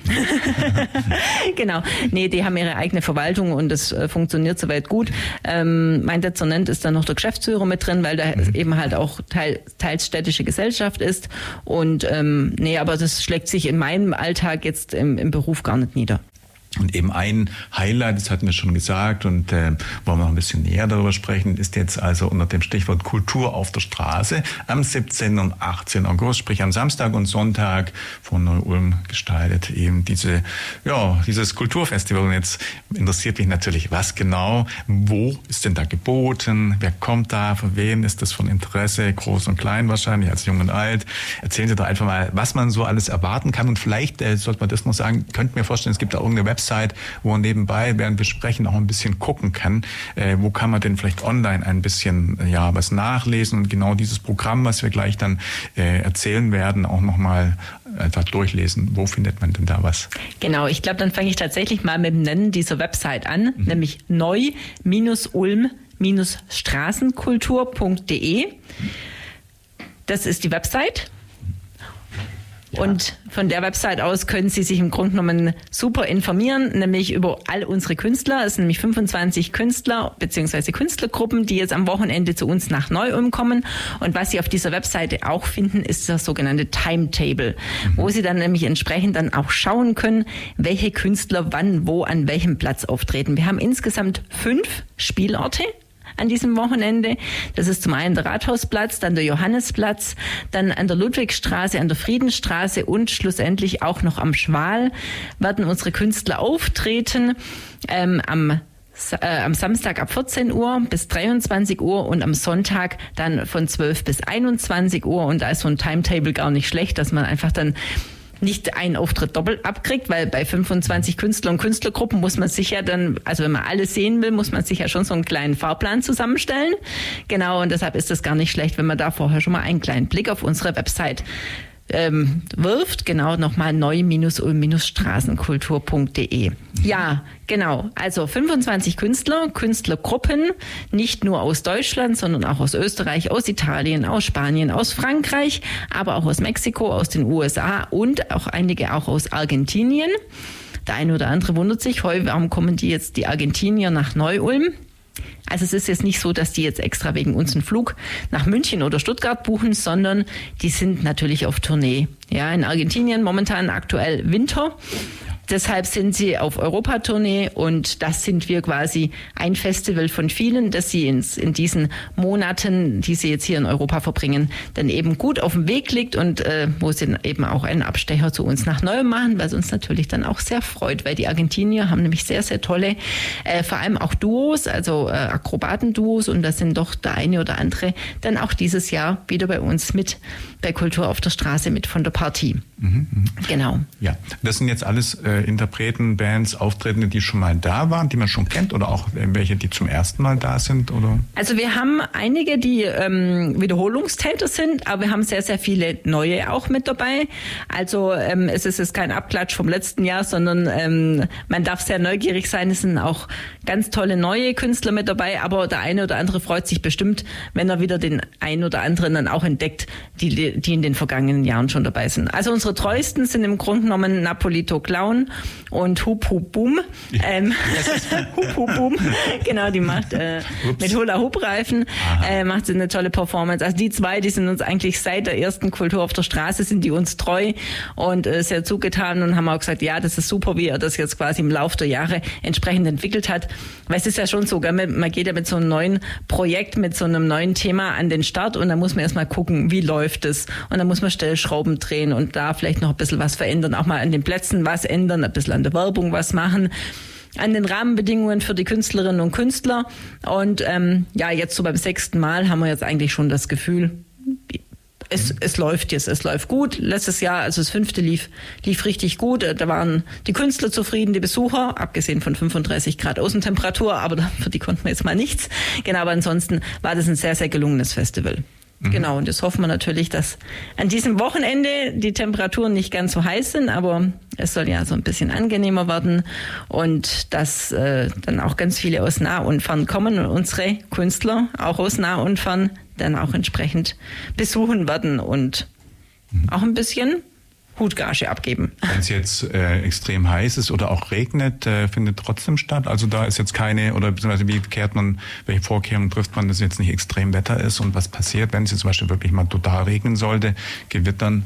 Genau, nee, die haben ihre eigene Verwaltung und das äh, funktioniert soweit gut. Ähm, mein Dezernent ist dann noch der Geschäftsführer mit drin, weil der mhm. eben halt auch teil, teils städtische Gesellschaft ist und ähm, nee, aber das schlägt sich in meinem Alltag jetzt im, im Beruf gar nicht nieder. Und eben ein Highlight, das hatten wir schon gesagt und äh, wollen wir noch ein bisschen näher darüber sprechen, ist jetzt also unter dem Stichwort Kultur auf der Straße am siebzehnten und achtzehnten August, sprich am Samstag und Sonntag von Neu-Ulm gestaltet eben diese, ja, dieses Kulturfestival. Und jetzt interessiert mich natürlich, was genau, wo ist denn da geboten, wer kommt da, für wen ist das von Interesse, groß und klein wahrscheinlich, als jung und alt. Erzählen Sie doch einfach mal, was man so alles erwarten kann und vielleicht, äh, sollte man das noch sagen, könnte mir vorstellen, es gibt da irgendeine Website, Website, wo man nebenbei, während wir sprechen, auch ein bisschen gucken kann. Äh, wo kann man denn vielleicht online ein bisschen ja was nachlesen und genau dieses Programm, was wir gleich dann äh, erzählen werden, auch nochmal einfach durchlesen. Wo findet man denn da was? Genau, ich glaube, dann fange ich tatsächlich mal mit dem Nennen dieser Website an, mhm. nämlich neu-ulm straßenkultur punkt de. Das ist die Website. Ja. Und von der Website aus können Sie sich im Grunde genommen super informieren, nämlich über all unsere Künstler. Es sind nämlich fünfundzwanzig Künstler bzw. Künstlergruppen, die jetzt am Wochenende zu uns nach Neu-Ulm kommen. Und was Sie auf dieser Webseite auch finden, ist das sogenannte Timetable, mhm. wo Sie dann nämlich entsprechend dann auch schauen können, welche Künstler wann, wo, an welchem Platz auftreten. Wir haben insgesamt fünf Spielorte an diesem Wochenende. Das ist zum einen der Rathausplatz, dann der Johannesplatz, dann an der Ludwigstraße, an der Friedenstraße und schlussendlich auch noch am Schwal werden unsere Künstler auftreten. Ähm, am Äh, am Samstag ab vierzehn Uhr bis dreiundzwanzig Uhr und am Sonntag dann von zwölf bis einundzwanzig Uhr. Und da ist so ein Timetable gar nicht schlecht, dass man einfach dann nicht einen Auftritt doppelt abkriegt, weil bei fünfundzwanzig Künstler und Künstlergruppen muss man sich ja dann, also wenn man alles sehen will, muss man sich ja schon so einen kleinen Fahrplan zusammenstellen. Genau, und deshalb ist das gar nicht schlecht, wenn man da vorher schon mal einen kleinen Blick auf unsere Website ähm, wirft. Genau, nochmal neu-ulm straßenkultur punkt de. Ja, genau. Also fünfundzwanzig Künstler, Künstlergruppen, nicht nur aus Deutschland, sondern auch aus Österreich, aus Italien, aus Spanien, aus Frankreich, aber auch aus Mexiko, aus den U S A und auch einige auch aus Argentinien. Der eine oder andere wundert sich, heu, warum kommen die jetzt, die Argentinier, nach Neu-Ulm? Also es ist jetzt nicht so, dass die jetzt extra wegen uns einen Flug nach München oder Stuttgart buchen, sondern die sind natürlich auf Tournee. Ja, in Argentinien momentan aktuell Winter. Deshalb sind sie auf Europatournee und das sind wir quasi ein Festival von vielen, das sie ins, in diesen Monaten, die sie jetzt hier in Europa verbringen, dann eben gut auf dem Weg liegt und äh, wo sie eben auch einen Abstecher zu uns nach Neu machen, was uns natürlich dann auch sehr freut, weil die Argentinier haben nämlich sehr, sehr tolle, äh, vor allem auch Duos, also äh, Akrobatenduos und das sind doch der eine oder andere dann auch dieses Jahr wieder bei uns mit bei Kultur auf der Straße mit von der Partie. Mhm, mh. Genau. Ja, das sind jetzt alles äh, Interpreten, Bands, Auftretende, die schon mal da waren, die man schon kennt oder auch welche, die zum ersten Mal da sind? Oder? Also wir haben einige, die ähm, Wiederholungstäter sind, aber wir haben sehr, sehr viele neue auch mit dabei. Also ähm, es ist jetzt kein Abklatsch vom letzten Jahr, sondern ähm, man darf sehr neugierig sein. Es sind auch ganz tolle neue Künstler mit dabei, aber der eine oder andere freut sich bestimmt, wenn er wieder den einen oder anderen dann auch entdeckt, die, die in den vergangenen Jahren schon dabei sind. Also unsere treuesten sind im Grunde genommen Napolito Clown und Hup Hup Boom. Ähm, Hup Hup Boom, genau, die macht äh, mit Hula Hoop Reifen, äh, macht sie eine tolle Performance. Also die zwei, die sind uns eigentlich seit der ersten Kultur auf der Straße, sind die uns treu und äh, sehr zugetan und haben auch gesagt, ja, das ist super, wie er das jetzt quasi im Laufe der Jahre entsprechend entwickelt hat. Weil es ist ja schon so, gell, man geht ja mit so einem neuen Projekt, mit so einem neuen Thema an den Start und dann muss man erstmal gucken, wie läuft es und dann muss man Stellschrauben drehen und da vielleicht noch ein bisschen was verändern, auch mal an den Plätzen was ändern, ein bisschen an der Werbung was machen, an den Rahmenbedingungen für die Künstlerinnen und Künstler. Und ähm, ja, jetzt so beim sechsten Mal haben wir jetzt eigentlich schon das Gefühl, es, es läuft jetzt, es läuft gut. Letztes Jahr, also das fünfte lief, lief richtig gut. Da waren die Künstler zufrieden, die Besucher, abgesehen von fünfunddreißig Grad Außentemperatur, aber für die konnten wir jetzt mal nichts. Genau, aber ansonsten war das ein sehr, sehr gelungenes Festival. Genau, und das hoffen wir natürlich, dass an diesem Wochenende die Temperaturen nicht ganz so heiß sind, aber es soll ja so ein bisschen angenehmer werden und dass äh, dann auch ganz viele aus nah und fern kommen und unsere Künstler auch aus nah und fern dann auch entsprechend besuchen werden und auch ein bisschen Hutgage abgeben. Wenn es jetzt äh, extrem heiß ist oder auch regnet, äh, findet trotzdem statt. Also da ist jetzt keine, oder beziehungsweise wie kehrt man, welche Vorkehrungen trifft man, dass jetzt nicht extrem Wetter ist und was passiert, wenn es jetzt zum Beispiel wirklich mal total regnen sollte, gewittern?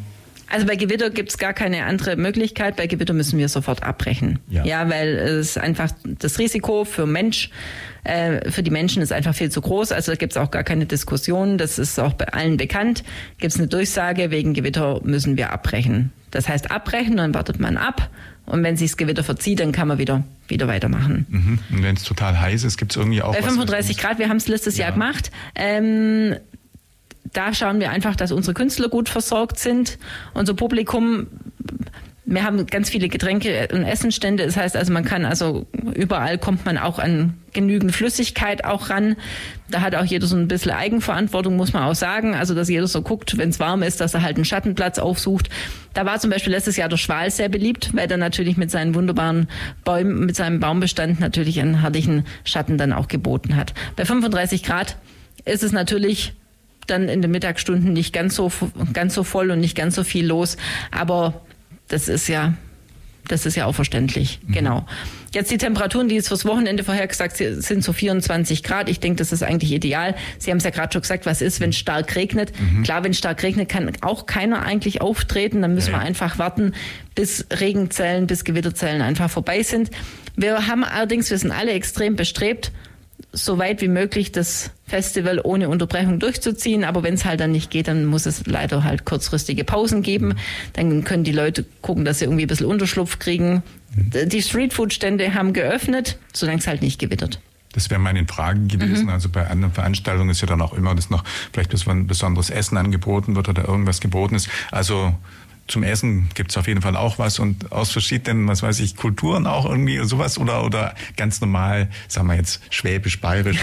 Also bei Gewitter gibt es gar keine andere Möglichkeit. Bei Gewitter müssen wir sofort abbrechen. Ja, ja weil es einfach das Risiko für Mensch, äh, für die Menschen ist einfach viel zu groß. Also da gibt es auch gar keine Diskussion. Das ist auch bei allen bekannt. Gibt es eine Durchsage, wegen Gewitter müssen wir abbrechen. Das heißt abbrechen, dann wartet man ab. Und wenn sich das Gewitter verzieht, dann kann man wieder, wieder weitermachen. Mhm. Und wenn es total heiß ist, gibt es irgendwie auch bei was? fünfunddreißig Grad, wir haben es letztes ja. Jahr gemacht. Ähm, Da schauen wir einfach, dass unsere Künstler gut versorgt sind. Unser Publikum, wir haben ganz viele Getränke- und Essenstände. Das heißt also, man kann also überall kommt man auch an genügend Flüssigkeit auch ran. Da hat auch jeder so ein bisschen Eigenverantwortung, muss man auch sagen. Also, dass jeder so guckt, wenn es warm ist, dass er halt einen Schattenplatz aufsucht. Da war zum Beispiel letztes Jahr der Schwal sehr beliebt, weil er natürlich mit seinen wunderbaren Bäumen, mit seinem Baumbestand natürlich einen herrlichen Schatten dann auch geboten hat. Bei fünfunddreißig Grad ist es natürlich dann in den Mittagsstunden nicht ganz so ganz so voll und nicht ganz so viel los, aber das ist ja das ist ja auch verständlich. Mhm. Genau. Jetzt die Temperaturen, die jetzt fürs Wochenende vorhergesagt sind, so vierundzwanzig Grad. Ich denke, das ist eigentlich ideal. Sie haben es ja gerade schon gesagt, was ist, wenn es stark regnet? Mhm. Klar, wenn es stark regnet, kann auch keiner eigentlich auftreten. Dann müssen ja. wir einfach warten, bis Regenzellen, bis Gewitterzellen einfach vorbei sind. Wir haben allerdings, wir sind alle extrem bestrebt, so weit wie möglich das Festival ohne Unterbrechung durchzuziehen. Aber wenn es halt dann nicht geht, dann muss es leider halt kurzfristige Pausen geben. Dann können die Leute gucken, dass sie irgendwie ein bisschen Unterschlupf kriegen. Die Streetfood-Stände haben geöffnet, solange es halt nicht gewittert. Das wäre meine Frage gewesen. Mhm. Also bei anderen Veranstaltungen ist ja dann auch immer, dass noch vielleicht ein besonderes Essen angeboten wird oder irgendwas geboten ist. Also zum Essen gibt es auf jeden Fall auch was und aus verschiedenen, was weiß ich, Kulturen auch irgendwie sowas oder oder ganz normal, sagen wir jetzt schwäbisch-bayerisch.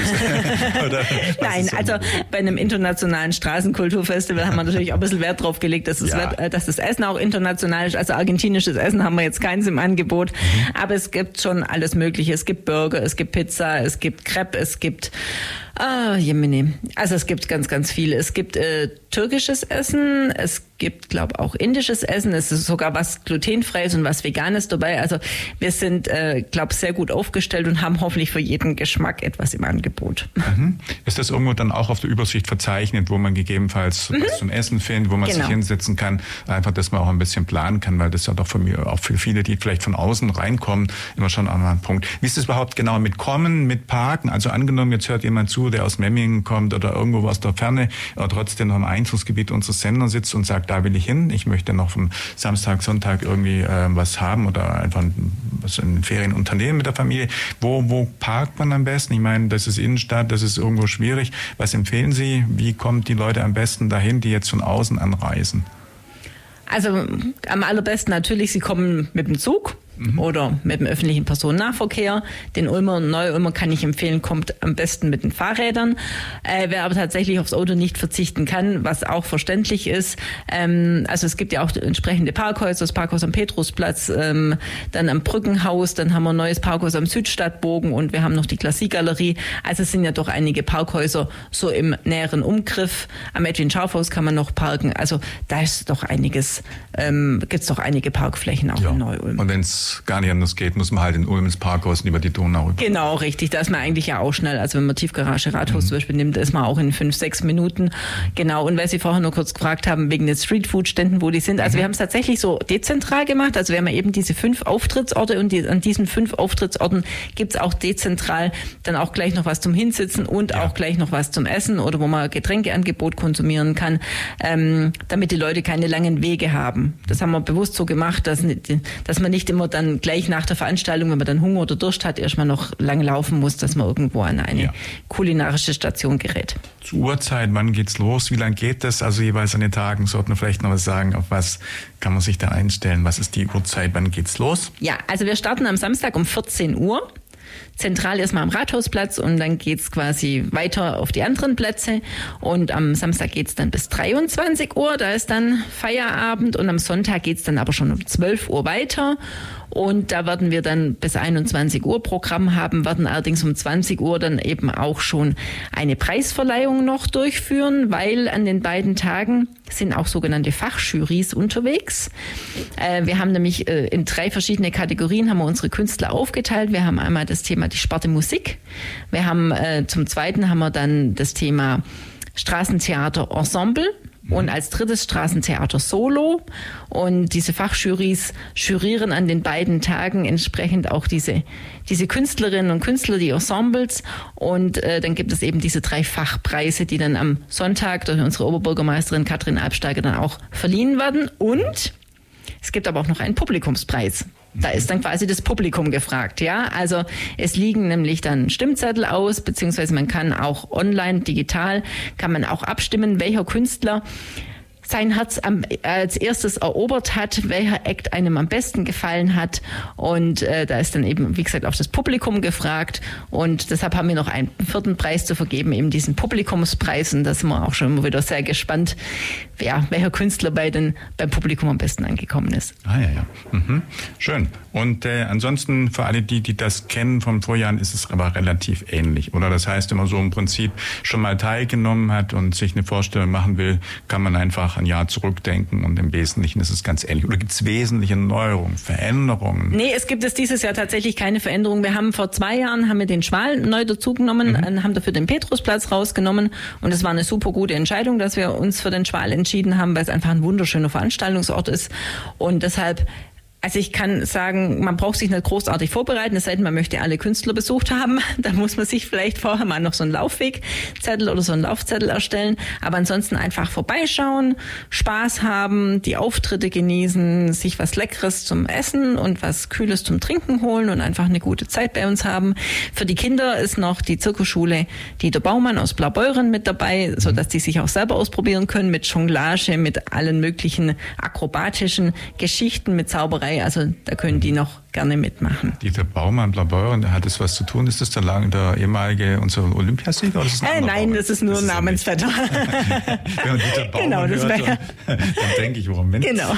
Nein, also bei einem internationalen Straßenkulturfestival haben wir natürlich auch ein bisschen Wert drauf gelegt, dass, ja. es, dass das Essen auch international ist. Also argentinisches Essen haben wir jetzt keins im Angebot, mhm. aber es gibt schon alles Mögliche. Es gibt Burger, es gibt Pizza, es gibt Crepe, es gibt Ah, Jemine. Also es gibt ganz, ganz viele. Es gibt äh, türkisches Essen, es gibt, glaube ich, auch indisches Essen. Es ist sogar was glutenfreies und was veganes dabei. Also wir sind, äh, glaube ich, sehr gut aufgestellt und haben hoffentlich für jeden Geschmack etwas im Angebot. Mhm. Ist das irgendwo dann auch auf der Übersicht verzeichnet, wo man gegebenenfalls mhm. was zum Essen findet, wo man genau. sich hinsetzen kann? Einfach, dass man auch ein bisschen planen kann, weil das ist ja doch von mir, auch für viele, die vielleicht von außen reinkommen, immer schon an einen Punkt. Wie ist es überhaupt genau mit Kommen, mit Parken? Also angenommen, jetzt hört jemand zu, der aus Memmingen kommt oder irgendwo aus der Ferne, aber trotzdem noch im Einzugsgebiet unseres Senders sitzt und sagt, da will ich hin, ich möchte noch von Samstag, Sonntag irgendwie äh, was haben oder einfach was in den Ferien unternehmen mit der Familie. Wo, wo parkt man am besten? Ich meine, das ist Innenstadt, das ist irgendwo schwierig. Was empfehlen Sie? Wie kommen die Leute am besten dahin, die jetzt von außen anreisen? Also am allerbesten natürlich, Sie kommen mit dem Zug. Mhm. Oder mit dem öffentlichen Personennahverkehr. Den Ulmer und Neu-Ulmer kann ich empfehlen, kommt am besten mit den Fahrrädern. Äh, wer aber tatsächlich aufs Auto nicht verzichten kann, was auch verständlich ist. Ähm, also es gibt ja auch entsprechende Parkhäuser, das Parkhaus am Petrusplatz, ähm, dann am Brückenhaus, dann haben wir ein neues Parkhaus am Südstadtbogen und wir haben noch die Klassikgalerie. Also es sind ja doch einige Parkhäuser so im näheren Umgriff. Am Edwin-Scharf-Haus kann man noch parken. Also da ist doch einiges, ähm, gibt es doch einige Parkflächen auch ja. in Neu-Ulm. Und wenn's gar nicht anders geht, muss man halt in Ulm ins Parkhaus und über die Donau rüber. Genau, richtig. Da ist man eigentlich ja auch schnell. Also wenn man Tiefgarage Rathaus mhm. zum Beispiel nimmt, ist man auch in fünf, sechs Minuten. Genau. Und weil Sie vorher nur kurz gefragt haben, wegen den Streetfood-Ständen, wo die sind. Also mhm. wir haben es tatsächlich so dezentral gemacht. Also wir haben eben diese fünf Auftrittsorte und die, an diesen fünf Auftrittsorten gibt es auch dezentral dann auch gleich noch was zum Hinsitzen und ja. auch gleich noch was zum Essen oder wo man Getränkeangebot konsumieren kann, ähm, damit die Leute keine langen Wege haben. Das haben wir bewusst so gemacht, dass, dass man nicht immer dann gleich nach der Veranstaltung, wenn man dann Hunger oder Durst hat, erstmal noch lang laufen muss, dass man irgendwo an eine ja. kulinarische Station gerät. Zur Uhrzeit, wann geht's los? Wie lange geht das? Also jeweils an den Tagen sollten wir vielleicht noch was sagen. Auf was kann man sich da einstellen? Was ist die Uhrzeit? Wann geht's los? Ja, also wir starten am Samstag um vierzehn Uhr. Zentral erstmal am Rathausplatz und dann geht's quasi weiter auf die anderen Plätze und am Samstag geht's dann bis dreiundzwanzig Uhr, da ist dann Feierabend und am Sonntag geht's dann aber schon um zwölf Uhr weiter und da werden wir dann bis einundzwanzig Uhr Programm haben, werden allerdings um zwanzig Uhr dann eben auch schon eine Preisverleihung noch durchführen, weil an den beiden Tagen sind auch sogenannte Fachjurys unterwegs. Äh, wir haben nämlich äh, in drei verschiedene Kategorien haben wir unsere Künstler aufgeteilt. Wir haben einmal das Thema die Sparte Musik. Wir haben äh, zum Zweiten haben wir dann das Thema Straßentheater Ensemble. und als drittes Straßentheater Solo. Und diese Fachjurys jurieren an den beiden Tagen entsprechend auch diese, diese Künstlerinnen und Künstler, die Ensembles. Und äh, dann gibt es eben diese drei Fachpreise, die dann am Sonntag durch unsere Oberbürgermeisterin Katrin Albsteiger dann auch verliehen werden. Und es gibt aber auch noch einen Publikumspreis. Da ist dann quasi das Publikum gefragt, ja. Also es liegen nämlich dann Stimmzettel aus, beziehungsweise man kann auch online, digital, kann man auch abstimmen, welcher Künstler sein Herz am, als erstes erobert hat, welcher Act einem am besten gefallen hat. Und äh, da ist dann eben, wie gesagt, auch das Publikum gefragt. Und deshalb haben wir noch einen vierten Preis zu vergeben, eben diesen Publikumspreis. Und da sind wir auch schon immer wieder sehr gespannt, wer, welcher Künstler bei den, beim Publikum am besten angekommen ist. Ah ja, ja. Mhm. Schön. Und äh, ansonsten für alle, die, die das kennen von Vorjahren, ist es aber relativ ähnlich. Oder das heißt, wenn man so im Prinzip schon mal teilgenommen hat und sich eine Vorstellung machen will, kann man einfach ein Jahr zurückdenken und im Wesentlichen ist es ganz ähnlich. Oder gibt es wesentliche Neuerungen, Veränderungen? Nee, es gibt es dieses Jahr tatsächlich keine Veränderung. Wir haben vor zwei Jahren haben wir den Schwal neu dazugenommen, mhm. haben dafür den Petrusplatz rausgenommen und es war eine super gute Entscheidung, dass wir uns für den Schwal entschieden haben, weil es einfach ein wunderschöner Veranstaltungsort ist und deshalb. Also ich kann sagen, man braucht sich nicht großartig vorbereiten, es sei denn, man möchte alle Künstler besucht haben. Da muss man sich vielleicht vorher mal noch so einen Laufwegzettel oder so einen Laufzettel erstellen. Aber ansonsten einfach vorbeischauen, Spaß haben, die Auftritte genießen, sich was Leckeres zum Essen und was Kühles zum Trinken holen und einfach eine gute Zeit bei uns haben. Für die Kinder ist noch die Zirkusschule Dieter Baumann aus Blaubeuren mit dabei, so dass die sich auch selber ausprobieren können mit Jonglage, mit allen möglichen akrobatischen Geschichten, mit Zauberei. Also da können die noch gerne mitmachen. Dieter Baumann, Blaubeuren, der hat das was zu tun. Ist das der, der ehemalige unser Olympiasieger? Oder ist das äh, nein, Baumann? Das ist nur das ein ist Namensvetter. Wenn man Dieter Baumann genau, das hört, ja. dann, dann denke ich, warum Mensch? Genau.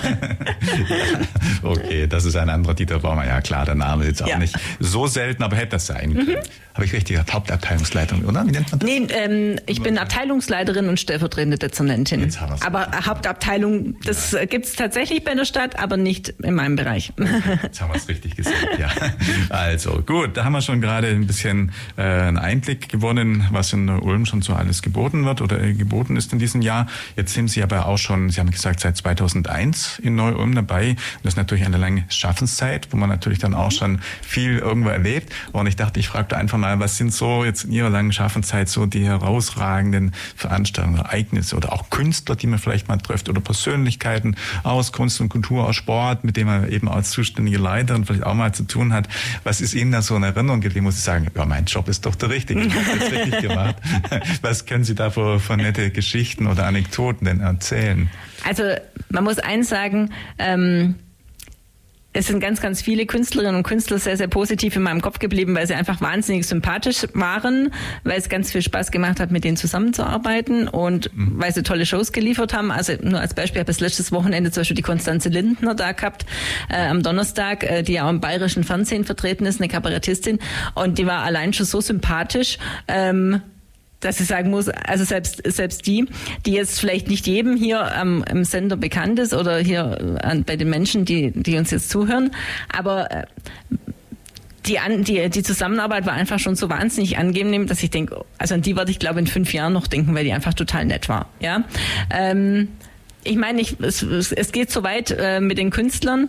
Okay, das ist ein anderer Dieter Baumann. Ja klar, der Name ist jetzt auch ja. nicht so selten, aber hätte das sein können. Mhm. Habe ich richtig gesagt? Hauptabteilungsleitung, oder? Wie nennt man das? Nee, ähm, ich bin Abteilungsleiterin und stellvertretende Dezernentin. Jetzt haben wir's. Aber Hauptabteilung, das ja. gibt es tatsächlich bei der Stadt, aber nicht in meinem Bereich. Jetzt haben wir es richtig gesagt, ja. Also gut, da haben wir schon gerade ein bisschen äh, einen Einblick gewonnen, was in Ulm schon so alles geboten wird oder äh, geboten ist in diesem Jahr. Jetzt sind Sie aber auch schon, Sie haben gesagt, seit zweitausendeins in Neu-Ulm dabei. Das ist natürlich eine lange Schaffenszeit, wo man natürlich dann auch schon viel irgendwo erlebt. Und ich dachte, ich frage da einfach mal, was sind so jetzt in Ihrer langen Schaffenszeit so die herausragenden Veranstaltungen, Ereignisse oder auch Künstler, die man vielleicht mal trifft oder Persönlichkeiten aus Kunst und Kultur, aus Sport, mit denen man eben als zuständige Leiterin vielleicht auch mal zu tun hat. Was ist Ihnen da so in Erinnerung geblieben? Muss ich sagen, ja, mein Job ist doch der richtige. Ich habe das richtig gemacht. Was können Sie da für, für nette Geschichten oder Anekdoten denn erzählen? Also man muss eins sagen, ähm, es sind ganz, ganz viele Künstlerinnen und Künstler sehr, sehr positiv in meinem Kopf geblieben, weil sie einfach wahnsinnig sympathisch waren, weil es ganz viel Spaß gemacht hat, mit denen zusammenzuarbeiten und mhm. weil sie tolle Shows geliefert haben. Also nur als Beispiel, ich habe das letztes Wochenende zum Beispiel die Konstanze Lindner da gehabt, äh, am Donnerstag, äh, die ja auch im bayerischen Fernsehen vertreten ist, eine Kabarettistin, und die war allein schon so sympathisch, ähm, dass ich sagen muss, also selbst selbst die, die jetzt vielleicht nicht jedem hier am, am Sender bekannt ist oder hier an, bei den Menschen, die die uns jetzt zuhören, aber äh, die, an, die die Zusammenarbeit war einfach schon so wahnsinnig angenehm, dass ich denke, also an die werde ich glaube in fünf Jahren noch denken, weil die einfach total nett war. Ja, ähm, ich meine, ich, es, es geht so weit äh, mit den Künstlern.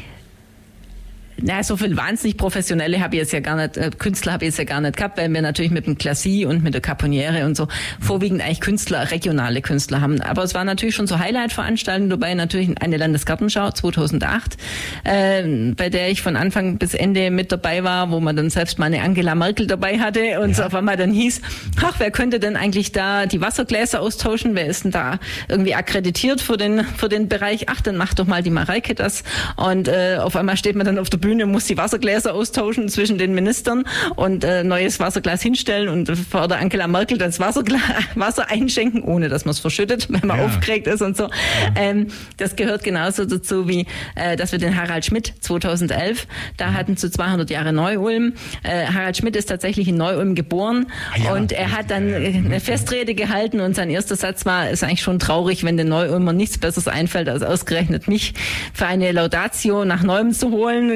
Na, so viel wahnsinnig Professionelle habe ich jetzt ja gar nicht, äh, Künstler habe ich jetzt ja gar nicht gehabt, weil wir natürlich mit dem Klassie und mit der Caponiere und so vorwiegend eigentlich Künstler, regionale Künstler haben. Aber es war natürlich schon so Highlight-Veranstaltungen dabei, natürlich eine Landesgartenschau zweitausendacht, äh, bei der ich von Anfang bis Ende mit dabei war, wo man dann selbst mal eine Angela Merkel dabei hatte und ja. so auf einmal dann hieß, ach, wer könnte denn eigentlich da die Wassergläser austauschen? Wer ist denn da irgendwie akkreditiert für den, für den Bereich? Ach, dann macht doch mal die Mareike das. Und äh, auf einmal steht man dann auf der Bühne, muss die Wassergläser austauschen zwischen den Ministern und äh, neues Wasserglas hinstellen und vor der Angela Merkel das Wasserglas, Wasser einschenken, ohne dass man es verschüttet, wenn man ja. aufgeregt ist und so. Ja. Ähm, das gehört genauso dazu wie, äh, dass wir den Harald Schmidt zweitausendelf, da hatten zu zweihundert Jahre Neu-Ulm. Äh, Harald Schmidt ist tatsächlich in Neu-Ulm geboren ja. und er hat dann eine Festrede gehalten und sein erster Satz war, ist eigentlich schon traurig, wenn den Neu-Ulmer nichts Besseres einfällt, als ausgerechnet mich für eine Laudatio nach Neu-Ulm zu holen.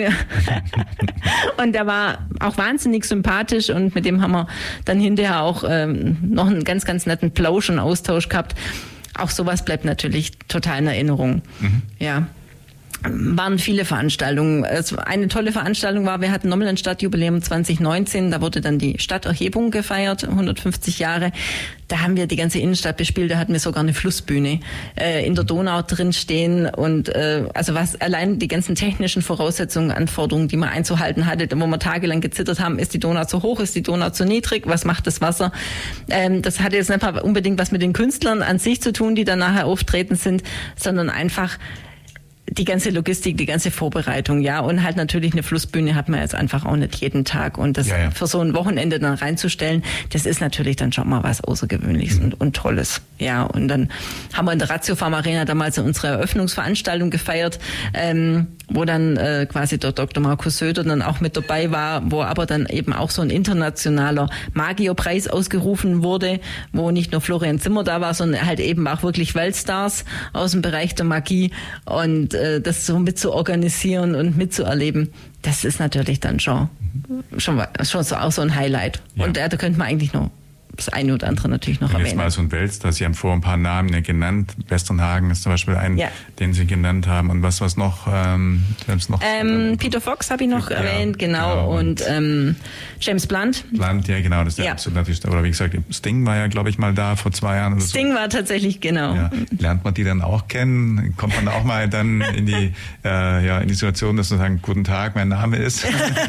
Und der war auch wahnsinnig sympathisch und mit dem haben wir dann hinterher auch ähm, noch einen ganz, ganz netten Plausch und Austausch gehabt. auch sowas bleibt natürlich total in Erinnerung. Mhm. Ja. Waren viele Veranstaltungen. Eine tolle Veranstaltung war, wir hatten nochmal ein Stadtjubiläum zwanzig neunzehn, da wurde dann die Stadterhebung gefeiert, hundertfünfzig Jahre. Da haben wir die ganze Innenstadt bespielt, da hatten wir sogar eine Flussbühne äh, in der Donau drin stehen und äh, also was allein die ganzen technischen Voraussetzungen, Anforderungen, die man einzuhalten hatte, wo wir tagelang gezittert haben, ist die Donau zu hoch, ist die Donau zu niedrig, was macht das Wasser? Ähm, das hatte jetzt nicht unbedingt was mit den Künstlern an sich zu tun, die dann nachher auftreten sind, sondern einfach die ganze Logistik, die ganze Vorbereitung, ja, und halt natürlich eine Flussbühne hat man jetzt einfach auch nicht jeden Tag und das ja, ja. für so ein Wochenende dann reinzustellen, das ist natürlich dann schon mal was Außergewöhnliches mhm. und, und Tolles, ja, und dann haben wir in der Ratiofarm Arena damals unsere Eröffnungsveranstaltung gefeiert, ähm, wo dann äh, quasi der Doktor Markus Söder dann auch mit dabei war, wo aber dann eben auch so ein internationaler Magierpreis ausgerufen wurde, wo nicht nur Florian Zimmer da war, sondern halt eben auch wirklich Weltstars aus dem Bereich der Magie und das so mit zu organisieren und mitzuerleben, das ist natürlich dann schon, schon, schon so, auch so ein Highlight. Ja. Und äh, da könnte man eigentlich noch das eine oder andere natürlich noch und erwähnen. Jetzt mal so ein Weltstar, Sie haben vor ein paar Namen genannt. Westernhagen ist zum Beispiel ein, ja. den Sie genannt haben. Und was was noch? Ähm, noch ähm, Peter Fox habe ich noch ja, erwähnt, genau. genau. Und, und ähm, James Blunt. Blunt, ja genau. Das ist ja. absolut natürlich, oder wie gesagt, Sting war ja, glaube ich, mal da vor zwei Jahren. Oder Sting so. war tatsächlich, genau. Ja. Lernt man die dann auch kennen? Kommt man auch mal dann in die, äh, ja, in die Situation, dass man sagt, guten Tag, mein Name ist?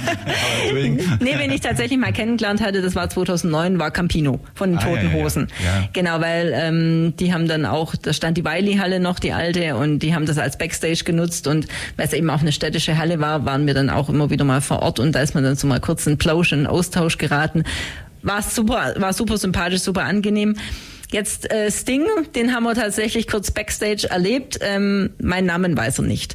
Nee, wen ich tatsächlich mal kennengelernt hatte, das war zweitausendneun, war Campino von den ah, Toten Hosen. Ja, ja. Ja. Genau, weil ähm, die haben dann auch, da stand die Weili-Halle noch, die alte, und die haben das als Backstage genutzt, und weil es eben auch eine städtische Halle war, waren wir dann auch immer wieder mal vor Ort, und da ist man dann so mal kurz in Plausch, in Austausch geraten. War super, war super sympathisch, super angenehm. Jetzt äh, Sting, den haben wir tatsächlich kurz Backstage erlebt. Ähm, meinen Namen weiß er nicht.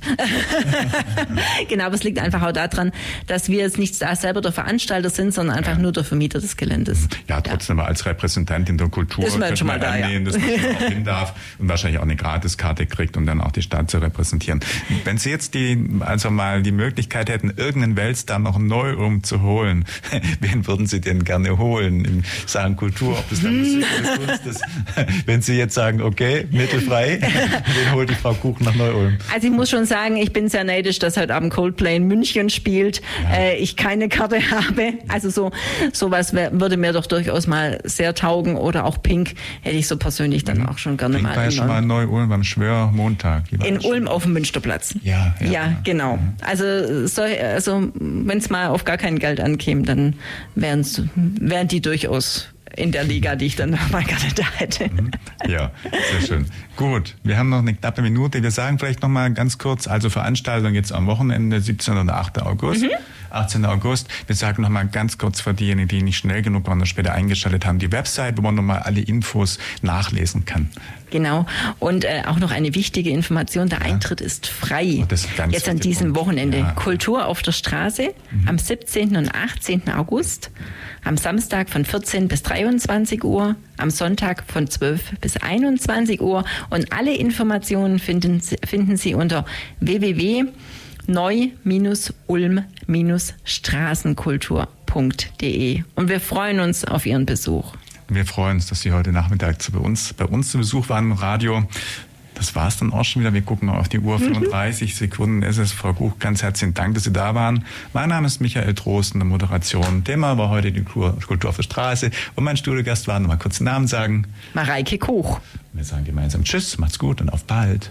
Genau, aber es liegt einfach auch daran, dass wir jetzt nicht da selber der Veranstalter sind, sondern einfach ja. nur der Vermieter des Geländes. Ja, trotzdem ja. als Repräsentantin der Kultur ist man schon mal da, annehmen, ja. dass man schon auch hin darf und wahrscheinlich auch eine Gratiskarte kriegt, um dann auch die Stadt zu repräsentieren. Wenn Sie jetzt die, also mal die Möglichkeit hätten, irgendeinen Weltstar noch neu umzuholen, wen würden Sie denn gerne holen in Sachen Kultur, ob das dann Musik oder Kunst ist? Wenn Sie jetzt sagen, okay, mittelfrei, wen holt die Frau Kuch nach Neu-Ulm? Also ich muss schon sagen, ich bin sehr neidisch, dass heute Abend Coldplay in München spielt. Ja. Äh, ich keine Karte habe. Also so sowas wär, würde mir doch durchaus mal sehr taugen. Oder auch Pink hätte ich so persönlich dann mhm. auch schon gerne Pink mal. War ja schon mal in Neu-Ulm beim Schwörmontag. In Ulm auf dem Münsterplatz. Ja, ja, ja genau. Mhm. Also, so, also wenn es mal auf gar kein Geld ankäme, dann wären die durchaus in der Liga, die ich dann mal gerne da hätte. Ja, sehr schön. Gut, wir haben noch eine knappe Minute. Wir sagen vielleicht noch mal ganz kurz, also Veranstaltung jetzt am Wochenende, siebzehnten und achten August. Mhm. achtzehnten August. Wir sagen noch mal ganz kurz für diejenigen, die nicht schnell genug waren und später eingeschaltet haben, die Website, wo man noch mal alle Infos nachlesen kann. Genau. Und äh, auch noch eine wichtige Information, der ja. Eintritt ist frei. Oh, das ist ganz jetzt an diesem Punkt. Wochenende. Ja. Kultur auf der Straße mhm. am siebzehnten und achtzehnten August. Am Samstag von vierzehn bis dreiundzwanzig Uhr. Am Sonntag von zwölf bis einundzwanzig Uhr. Und alle Informationen finden, finden Sie unter w w w punkt neu ulm straßenkultur punkt d e. Und wir freuen uns auf Ihren Besuch. Wir freuen uns, dass Sie heute Nachmittag bei uns, bei uns zu Besuch waren im Radio. Das war es dann auch schon wieder. Wir gucken auf die Uhr. fünfunddreißig mhm. Sekunden ist es. Frau Kuch, ganz herzlichen Dank, dass Sie da waren. Mein Name ist Michael Trost in der Moderation. Thema war heute die Kultur auf der Straße. Und mein Studiogast war, noch mal kurz den Namen sagen. Mareike Kuch. Wir sagen gemeinsam Tschüss, macht's gut und auf bald.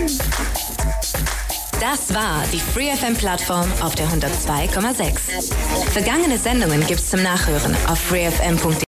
Das war die Free F M-Plattform auf der hundertzwei Komma sechs. Vergangene Sendungen gibt's zum Nachhören auf free f m punkt d e.